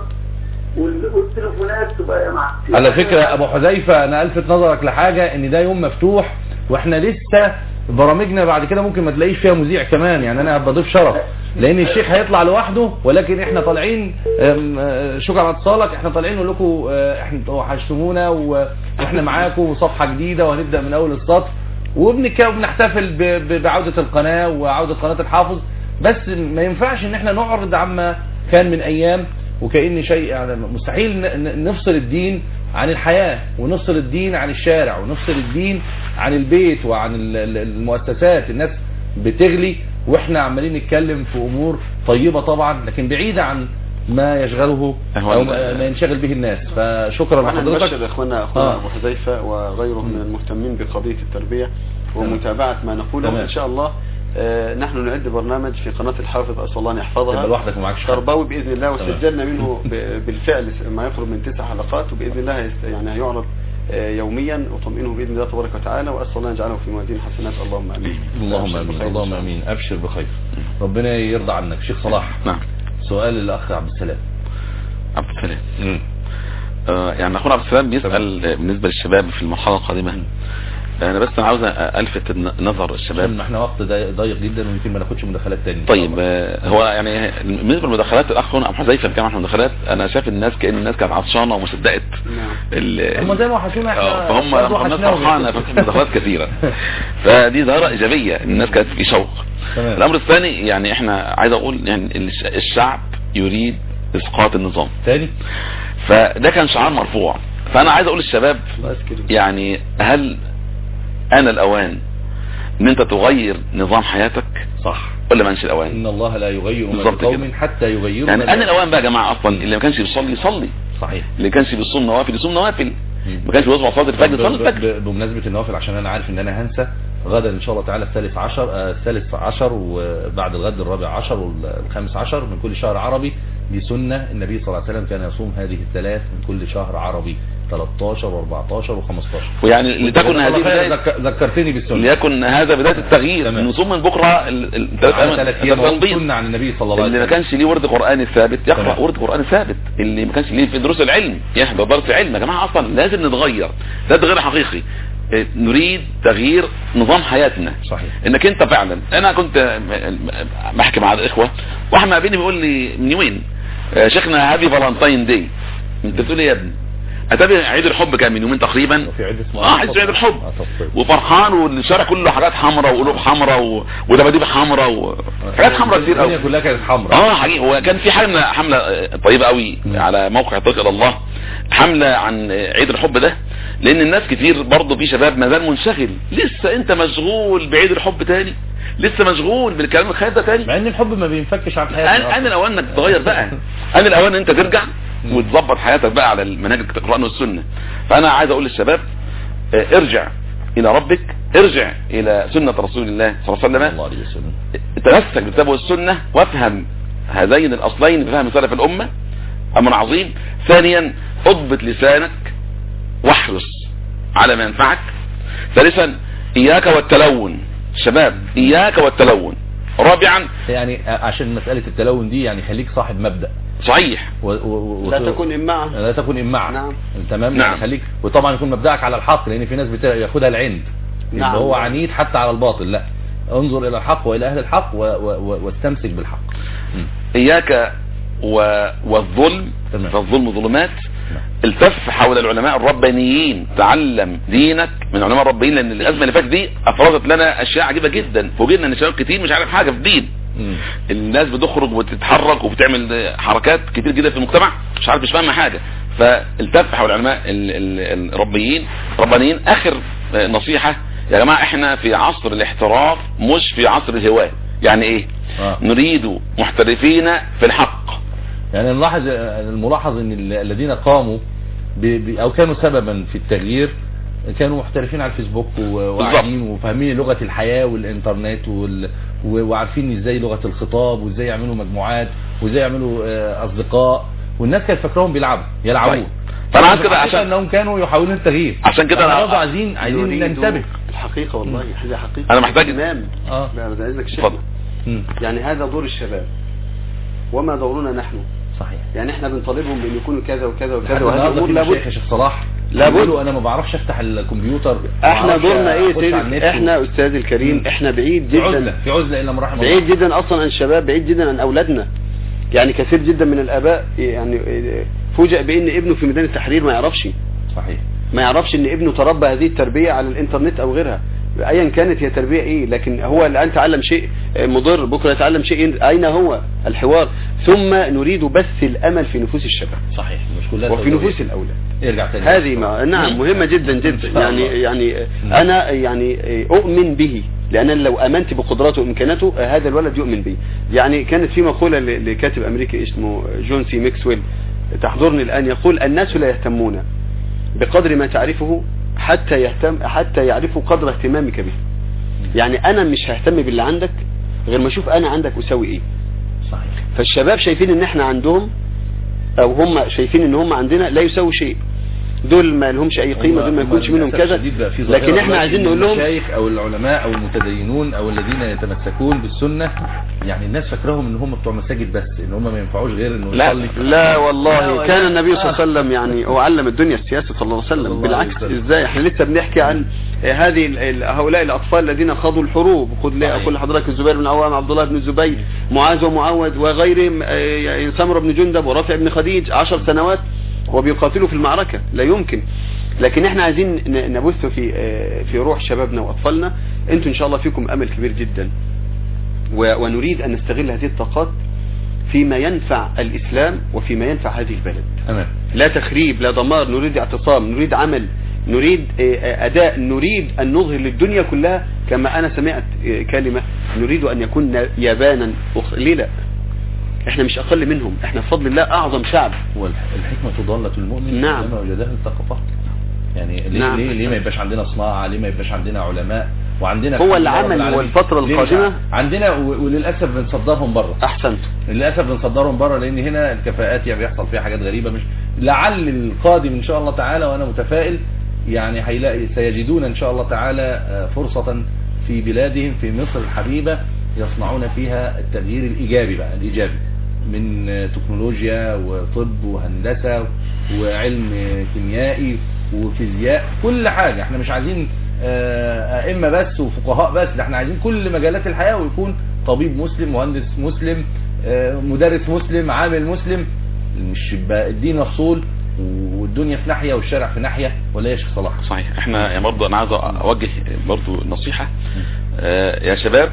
والتليفونات تبقى مع. على فكرة ابو حذيفة انا الفت نظرك لحاجة، ان ده يوم مفتوح واحنا لسه برامجنا بعد كده ممكن ما تلاقيش فيها مذيع كمان، يعني انا بضيف شرف لان الشيخ هيطلع لوحده، ولكن احنا طالعين شكرا على اتصالك، احنا طالعين نقول لكم احنا وحشتمونا واحنا معاكم وصفحة جديدة وهنبدأ من اول السطر، وبنحتفل بعودة القناة وعودة قناة الحافظ. بس ما ينفعش ان احنا نعرض عما كان من ايام وكأن شيء، يعني مستحيل نفصل الدين عن الحياة ونفصل الدين عن الشارع ونفصل الدين عن البيت وعن المؤسسات. الناس بتغلي واحنا عمالين نتكلم في امور طيبة طبعا، لكن بعيدة عن ما يشغله او ما ينشغل به الناس. فشكرا لحضرتك. نبشر اخوانا اخونا ابو حذيفة وغيره من المهتمين بقضية التربية ومتابعة ما نقوله. وان شاء الله آه نحن نعد برنامج في قناة الحافظ أسأل الله أن يحفظها لوحدك ومعك تربوي بإذن الله، وسجلنا منه بالفعل ما يقرب من تسع حلقات، وبإذن الله يعني هيعرض آه يوميا وطمئنه بإذن الله تبارك وتعالى، وأسأل الله أن يجعله في موازين حسنات. اللهم آمين. اللهم آمين. اللهم آمين. أبشر بخير. ربنا يرضى عنك. شيخ صلاح. نعم. سؤال الأخ عبد السلام. عبد السلام. امم آه يعني أخونا عبد السلام بيسأل بالنسبة للشباب في المرحلة القادمة. انا بس عاوز الفت نظر الشباب، احنا وقت ضيق جدا ويمكن ما ناخدش مداخلات تانية. طيب هو يعني بالنسبه للمداخلات الاخ هنا ابو حذيفه كان عن المداخلات، انا شايف الناس كأن الناس كانت عطشانه وما صدقت هم زي ما وحشونا احنا، فهم الناس فرحانه في مداخلات كثيره، فدي ظاهره ايجابيه، الناس كانت في شوق. الامر الثاني يعني احنا عايز اقول يعني الشعب يريد اسقاط النظام تاني، فده كان شعار مرفوع. فانا عايز اقول للشباب يعني هل انا الاوان ان انت تغير نظام حياتك صح ولا ما انش الاوان؟ ان الله لا يغير ما بقوم حتى يغيروا يعني انا الاوان بقى يا جماعه. اصلا اللي ما كانش بيصلي يصلي صحيح، اللي ما كانش بيصوم نوافل يصوم نوافل، ما كانش بيصبح صلاه الفجر يصلي الفجر. بمناسبه النوافل عشان انا عارف ان انا هنسى، غدا ان شاء الله تعالى الثالث عشر الثالث عشر وبعد الغد الرابع عشر والخامس عشر من كل شهر عربي، دي سنه النبي صلى الله عليه وسلم كان يصوم هذه الثلاث من كل شهر عربي، ثلاثة عشر وأربعة عشر وخمستاشر. ويعني لتكن هذه بداية ذكرتني بالسنة، ليكن هذا بداية التغيير. نصوم من بكرة ثلاث ايام سنة عن النبي صلى الله عليه وسلم. اللي ما كانش ليه ورد قرآن ثابت يقرأ ورد قرآن ثابت، اللي ما كانش ليه في دروس العلم يحضر درس علم. يا جماعة اصلا لازم نتغير، ده تغيير حقيقي. نريد تغيير نظام حياتنا. صحيح. انك انت فعلا، انا كنت بحكي مع الاخوه واحد ما بيني بيقول لي من يومين شيخنا هابي فالنتاين داي، انت بتقول ايه يا ابني؟ اتابع عيد الحب كان من يومين تقريبا، في عيد اسمه اه عيد الحب، وفرحان والشارع كله حاجات حمراء وقلوب حمراء ودباديب حمراء وحاجات حمراء كتير قوي. الدنيا كلها كانت حمراء. اه حقيقي. هو كان في حمله حمله طيبه قوي على موقع طريق الى الله، حمله عن عيد الحب ده، لان الناس كتير برضه في شباب ما زال منشغل، لسه انت مشغول بعيد الحب تاني، لسه مشغول بالكلام الخايب ده تاني، مع ان الحب ما بينفكش عن حياتك. انا الاوان انك تغير بقى، انا الاوان انت ترجع وتظبط حياتك بقى على المنهج القرآن والسنة. فانا عايز اقول للشباب ارجع الى ربك، ارجع الى سنة رسول الله صلى الله عليه وسلم، تمسك بالكتاب والسنة وافهم هذين الاصلين بفهم سلف الامة، امر عظيم. ثانيا اضبط لسانك واحرص على ما ينفعك. ثالثا اياك والتلون، شباب اياك والتلون. رابعا يعني عشان مسألة التلون دي يعني خليك صاحب مبدأ. صحيح. و... و... لا تكون إمعة، لا تكون إمعة. نعم. تمام. نعم. يعني خليك، وطبعا يكون مبدأك على الحق، لان في ناس بتاخدها العند. نعم. هو عنيد حتى على الباطل. لا، انظر الى الحق والى اهل الحق و... و... واستمسك بالحق. م. اياك و... والظلم، فالظلم ظلمات. التف حول العلماء الربانيين، تعلم دينك من العلماء الربانيين، لان الازمه اللي فاتت دي افرزت لنا اشياء عجيبه جدا. فوجئنا ان شباب كتير مش عارف حاجه في الدين. مم. الناس بتخرج وتتحرك وبتعمل حركات كتير جدا في المجتمع، مش عارف مش فاهمه حاجه. فالتف حول العلماء الربانيين الربانيين. اخر نصيحه يا جماعه، احنا في عصر الاحتراف مش في عصر الهواه. يعني ايه؟ آه. نريد محترفين في الحق. يعني نلاحظ الملاحظ ان الذين قاموا ب... ب... او كانوا سببا في التغيير كانوا محترفين على الفيسبوك وواعيين وفاهمين لغة الحياة والانترنت وال... وعارفين ازاي لغة الخطاب وازاي يعملوا مجموعات وازاي يعملوا اصدقاء، والناس كانت فاكراهم بيلعبوا يلعبون. فانا عايز كده عشان انهم كانوا يحاولون التغيير. عشان كده انا برضه عايزين عايزين ننتبه. الحقيقة والله هذه حقيقة. انا محتاج امام اه بعد اذنك شيخ. يعني هذا دور الشباب وما دورنا نحن. صحيح. يعني احنا بنطالبهم بان يكونوا كذا وكذا وكذا، وهذا الامور لابد. يا شيخ صلاح لابد. انا ما بعرفش افتح الكمبيوتر. احنا دورنا ايه سيدي؟ احنا استاذ الكريم م. احنا بعيد جدا، في عزله في عزله الا من رحم الله، بعيد جدا اصلا عن الشباب، بعيد جدا عن اولادنا. يعني كثير جدا من الاباء يعني فوجئ بان ابنه في ميدان التحرير ما يعرفش. صحيح. ما يعرفش ان ابنه تربى هذه التربيه على الانترنت او غيرها، ايا كانت هي تربيه ايه، لكن هو الان تعلم شيء مضر، بكره يتعلم شيء. اين هو الحوار؟ ثم نريد بث الامل في نفوس الشباب. صحيح. مش كلها وفي نفوس الاولاد. ارجع تاني. هذه ما نعم مهمه جدا جدا. يعني يعني انا يعني اؤمن به، لان لو امنت بقدراته وامكاناته هذا الولد يؤمن به. يعني كانت في مقوله لكاتب امريكي اسمه جون سي ماكسويل تحضرني الان، يقول الناس لا يهتمون بقدر ما تعرفه حتى يهتم حتى يعرفوا قدر اهتمامك به. يعني انا مش ههتم باللي عندك غير ما اشوف انا عندك اسوي ايه. صحيح. فالشباب شايفين ان احنا عندهم او هم شايفين ان هم عندنا لا يسوي شيء، دول ما لهمش اي قيمه، دول ما يكونش منهم كذا. لكن احنا عايزين نقول لهم المشايخ او العلماء او المتدينون او الذين يتمسكون بالسنه، يعني الناس فاكرهم ان هم بتوع مساجد بس، ان هم ما ينفعوش غير انه لا يصلي. لا والله كان النبي صلى الله عليه وسلم يعني هو علم الدنيا السياسه صلى الله عليه وسلم. بالعكس، ازاي احنا لسه بنحكي عن هذه هؤلاء الاطفال الذين خاضوا الحروب. خذ لي اقول لحضرتك الزبير بن عوام، عبد الله بن الزبير، معاذ ومعوذ وغيرهم، سمره بن جندب ورافع بن خديج، عشر سنوات وبيقاتلوا في المعركة. لا يمكن. لكن احنا عايزين نبث في في روح شبابنا واطفالنا، انتوا ان شاء الله فيكم امل كبير جدا، ونريد ان نستغل هذه الطاقات فيما ينفع الاسلام وفيما ينفع هذه البلد. أمام. لا تخريب، لا دمار، نريد اعتصام، نريد عمل، نريد اداء، نريد ان نظهر للدنيا كلها. كما انا سمعت كلمة، نريد ان يكون يابانا. ليه لا؟ احنا مش اقل منهم، احنا بفضل الله اعظم شعب. والحكمة ضالة المؤمن. نعم. لما وجدها التقطه. يعني ليه, نعم. ليه ليه ما يبقاش عندنا صناعة؟ ليه ما يبقاش عندنا علماء؟ وعندنا هو العمل والفترة القادمة عندنا، وللأسف بنصدرهم بره. احسنت. للأسف بنصدرهم بره، لان هنا الكفاءات يعني بيحصل فيها حاجات غريبة. مش لعل القادم ان شاء الله تعالى، وانا متفائل يعني هيلاقي سيجدون ان شاء الله تعالى فرصة في بلادهم في مصر الحبيبة يصنعون فيها التغيير الايجابي بقى الايجابي من تكنولوجيا وطب وهندسة وعلم كيميائي وفيزياء، كل حاجة. احنا مش عايزين ائمة بس وفقهاء بس، ده احنا عايزين كل مجالات الحياة، ويكون طبيب مسلم، مهندس مسلم، مدرس مسلم، عامل مسلم، مش يبقى الدين مفصول والدنيا في ناحية والشارع في ناحية. ولا يا شيخ صلاح؟ صحيح. احنا يعني برضه انا عايز اوجه برضه نصيحة اه يا شباب،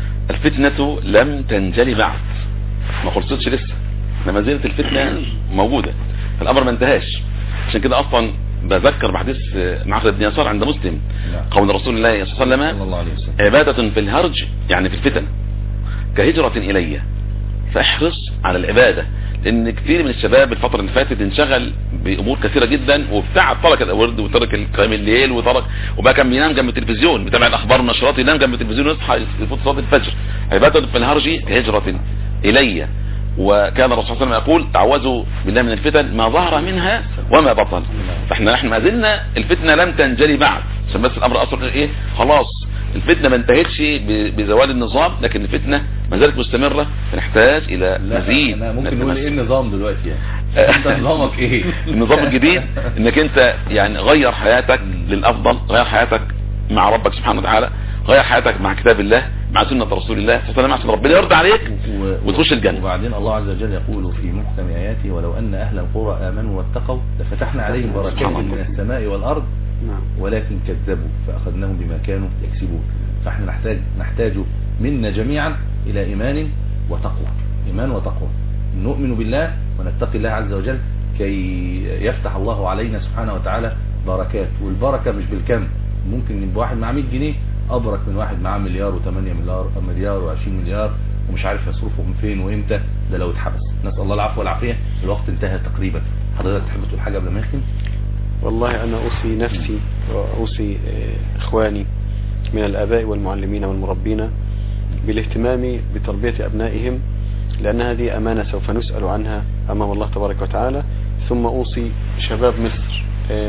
الفتنة لم تنجلي بعد، ما خلصتش لسه، لما زالت الفتنة موجودة، فالامر ما انتهاش. عشان كده اصلا بذكر بحديث معقل بن يسار عند مسلم قول رسول الله صلى الله عليه وسلم عبادة في الهرج يعني في الفتن كهجرة الي، فاحرص على العبادة، لان كثير من الشباب الفترة اللي فاتت انشغل بامور كثيرة جدا وابتعد، ترك الورد وترك القيام الليل وترك، وبقى كان بينام جنب التلفزيون بيتابع الاخبار والنشرات، ينام جنب التلفزيون ويصحى يفوت صلاة الفجر. عبادة في الهرج كهجرة الي. وكان الرسول صلى الله عليه وسلم يقول تعوذوا بالله من الفتن ما ظهر منها وما بطن. فاحنا نحن ما زلنا الفتنة لم تنجلي بعد، عشان بس الامر اصلا ايه، خلاص الفتنة ما انتهتش بزوال النظام، لكن الفتنة ما زالت مستمرة، فنحتاج الى مزيد. ممكن نقول ايه النظام دلوقتي يعني؟ انت نظامك ايه؟ النظام الجديد انك انت يعني غير حياتك للافضل، غير حياتك مع ربك سبحانه وتعالى، غير حياتك مع كتاب الله، مع سنة رسول الله صلى الله عليه وسلم، ربنا يرضى عليك وتخش الجنة. وبعدين الله عز وجل يقول في محكم آياته ولو أن أهل القرى آمنوا واتقوا لفتحنا عليهم بركات من السماء والأرض ولكن كذبوا فأخذناهم بما كانوا يكسبون. فاحنا نحتاج نحتاج منا جميعا إلى إيمان وتقوى، إيمان وتقوى، نؤمن بالله ونتقي الله عز وجل كي يفتح الله علينا سبحانه وتعالى بركات. والبركة مش بالكم، ممكن يبقى واحد معاه مية جنيه أبرك من واحد معاه مليار وثمانية مليار مليار وعشرين مليار ومش عارف يصرفهم فين وامتى، ده لو اتحبس. نسأل الله العفو والعافية. الوقت انتهى تقريبا. حضرتك تحب تقول حاجة قبل ما يختم؟ والله أنا أوصي نفسي وأوصي إخواني من الآباء والمعلمين والمربين بالاهتمام بتربية أبنائهم، لأن هذه أمانة سوف نسأل عنها أمام الله تبارك وتعالى. ثم أوصي شباب مصر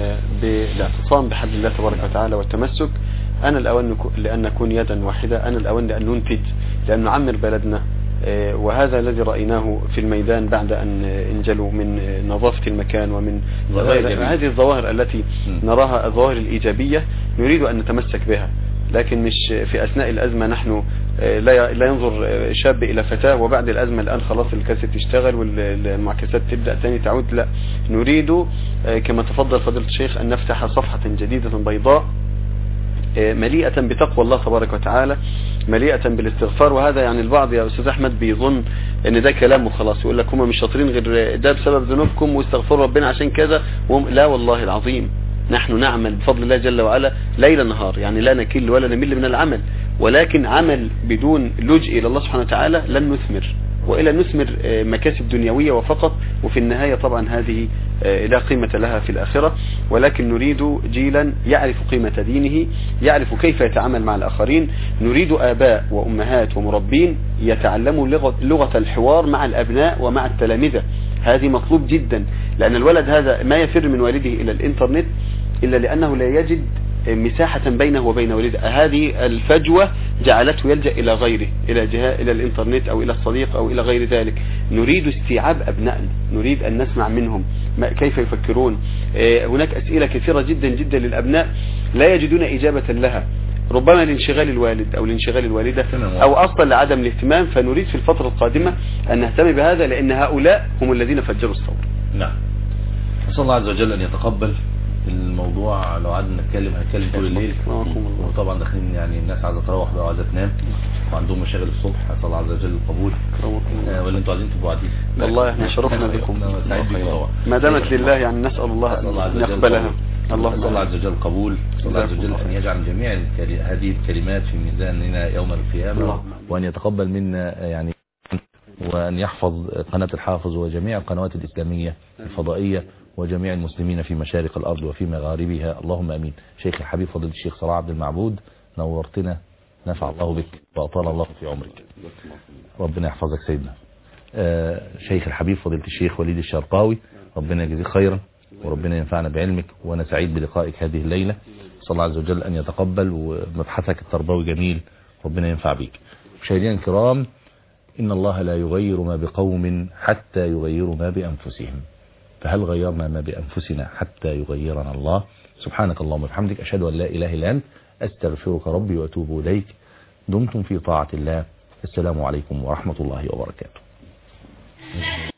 بالاعتصام بحبل الله تبارك وتعالى والتمسك. أنا الأوان لأن نكون يدا واحدة، أنا الأوان لأن ننتج، لأن نعمر بلدنا، وهذا الذي رأيناه في الميدان بعد أن انجلوا من نظافة المكان ومن هذه الظواهر التي نراها الظواهر الإيجابية نريد أن نتمسك بها، لكن مش في أثناء الأزمة نحن لا ينظر شاب إلى فتاة وبعد الأزمة الآن خلاص الكاسة تشتغل والمعكسات تبدأ تاني تعود. لا، نريد كما تفضل فضيلة الشيخ أن نفتح صفحة جديدة بيضاء مليئة بتقوى الله تبارك وتعالى، مليئة بالاستغفار. وهذا يعني البعض يا أستاذ أحمد بيظن أن ده كلام وخلاص، يقول لك هم مش شاطرين غير ده بسبب ذنوبكم واستغفروا ربنا عشان كذا. لا والله العظيم، نحن نعمل بفضل الله جل وعلا ليل نهار، يعني لا نكل ولا نمل من العمل، ولكن عمل بدون لجئ إلى الله سبحانه وتعالى لن نثمر، وإلا نثمر مكاسب دنيوية وفقط، وفي النهاية طبعا هذه لا قيمة لها في الآخرة. ولكن نريد جيلا يعرف قيمة دينه، يعرف كيف يتعامل مع الآخرين. نريد آباء وأمهات ومربين يتعلموا لغة الحوار مع الأبناء ومع التلامذة، هذه مطلوب جدا، لأن الولد هذا ما يفر من والده إلى الإنترنت إلا لأنه لا يجد مساحة بينه وبين والده. هذه الفجوة جعلته يلجأ إلى غيره، إلى جهة إلى الإنترنت أو إلى الصديق أو إلى غير ذلك. نريد استيعاب أبنائنا، نريد أن نسمع منهم كيف يفكرون. هناك أسئلة كثيرة جدا جدا للأبناء لا يجدون إجابة لها، ربما لانشغال الوالد أو لانشغال الوالدة أو أصلا لعدم الاهتمام. فنريد في الفترة القادمة أن نهتم بهذا، لأن هؤلاء هم الذين فجروا الثورة. نعم. نسأل الله عز وجل أن يتقبل الموضوع. لو قعدنا نتكلم هنتكلم طول الليل، وطبعا داخلين يعني الناس عايزه تروح بقى وعايزه تنام وعندهم مشاغل الصبح. اسال الله عز وجل القبول. آه ولا انتوا عايزين تبقوا قاعدين؟ والله احنا شرفنا بكم ما دامت لله، يعني نسال الله ان يقبلها. الله نسال الله عز وجل القبول، نسال الله عز وجل ان يجعل جميع هذه الكلمات في ميزاننا يوم القيامه، وان يتقبل منا يعني، وان يحفظ قناه الحافظ وجميع القنوات الاسلاميه الفضائيه وجميع المسلمين في مشارق الأرض وفي مغاربها، اللهم أمين. شيخ الحبيب فضيلة الشيخ صلاح عبد المعبود، نورتنا، نفع الله بك وأطال الله في عمرك، ربنا يحفظك سيدنا. آه شيخ الحبيب فضيلة الشيخ وليد الشرقاوي، ربنا يجزيك خيرا وربنا ينفعنا بعلمك، وأنا سعيد بلقائك هذه الليلة. صلى الله عز وجل أن يتقبل، ومبحثك التربوي جميل، ربنا ينفع بك. مشاهدينا الكرام، إن الله لا يغير ما بقوم حتى يغيروا ما بأنفسهم. فهل غيرنا ما بأنفسنا حتى يغيرنا الله؟ سبحانك اللهم وبحمدك، أشهد أن لا إله إلا أنت، أستغفرك ربي وأتوب إليك. دمتم في طاعة الله. السلام عليكم ورحمة الله وبركاته.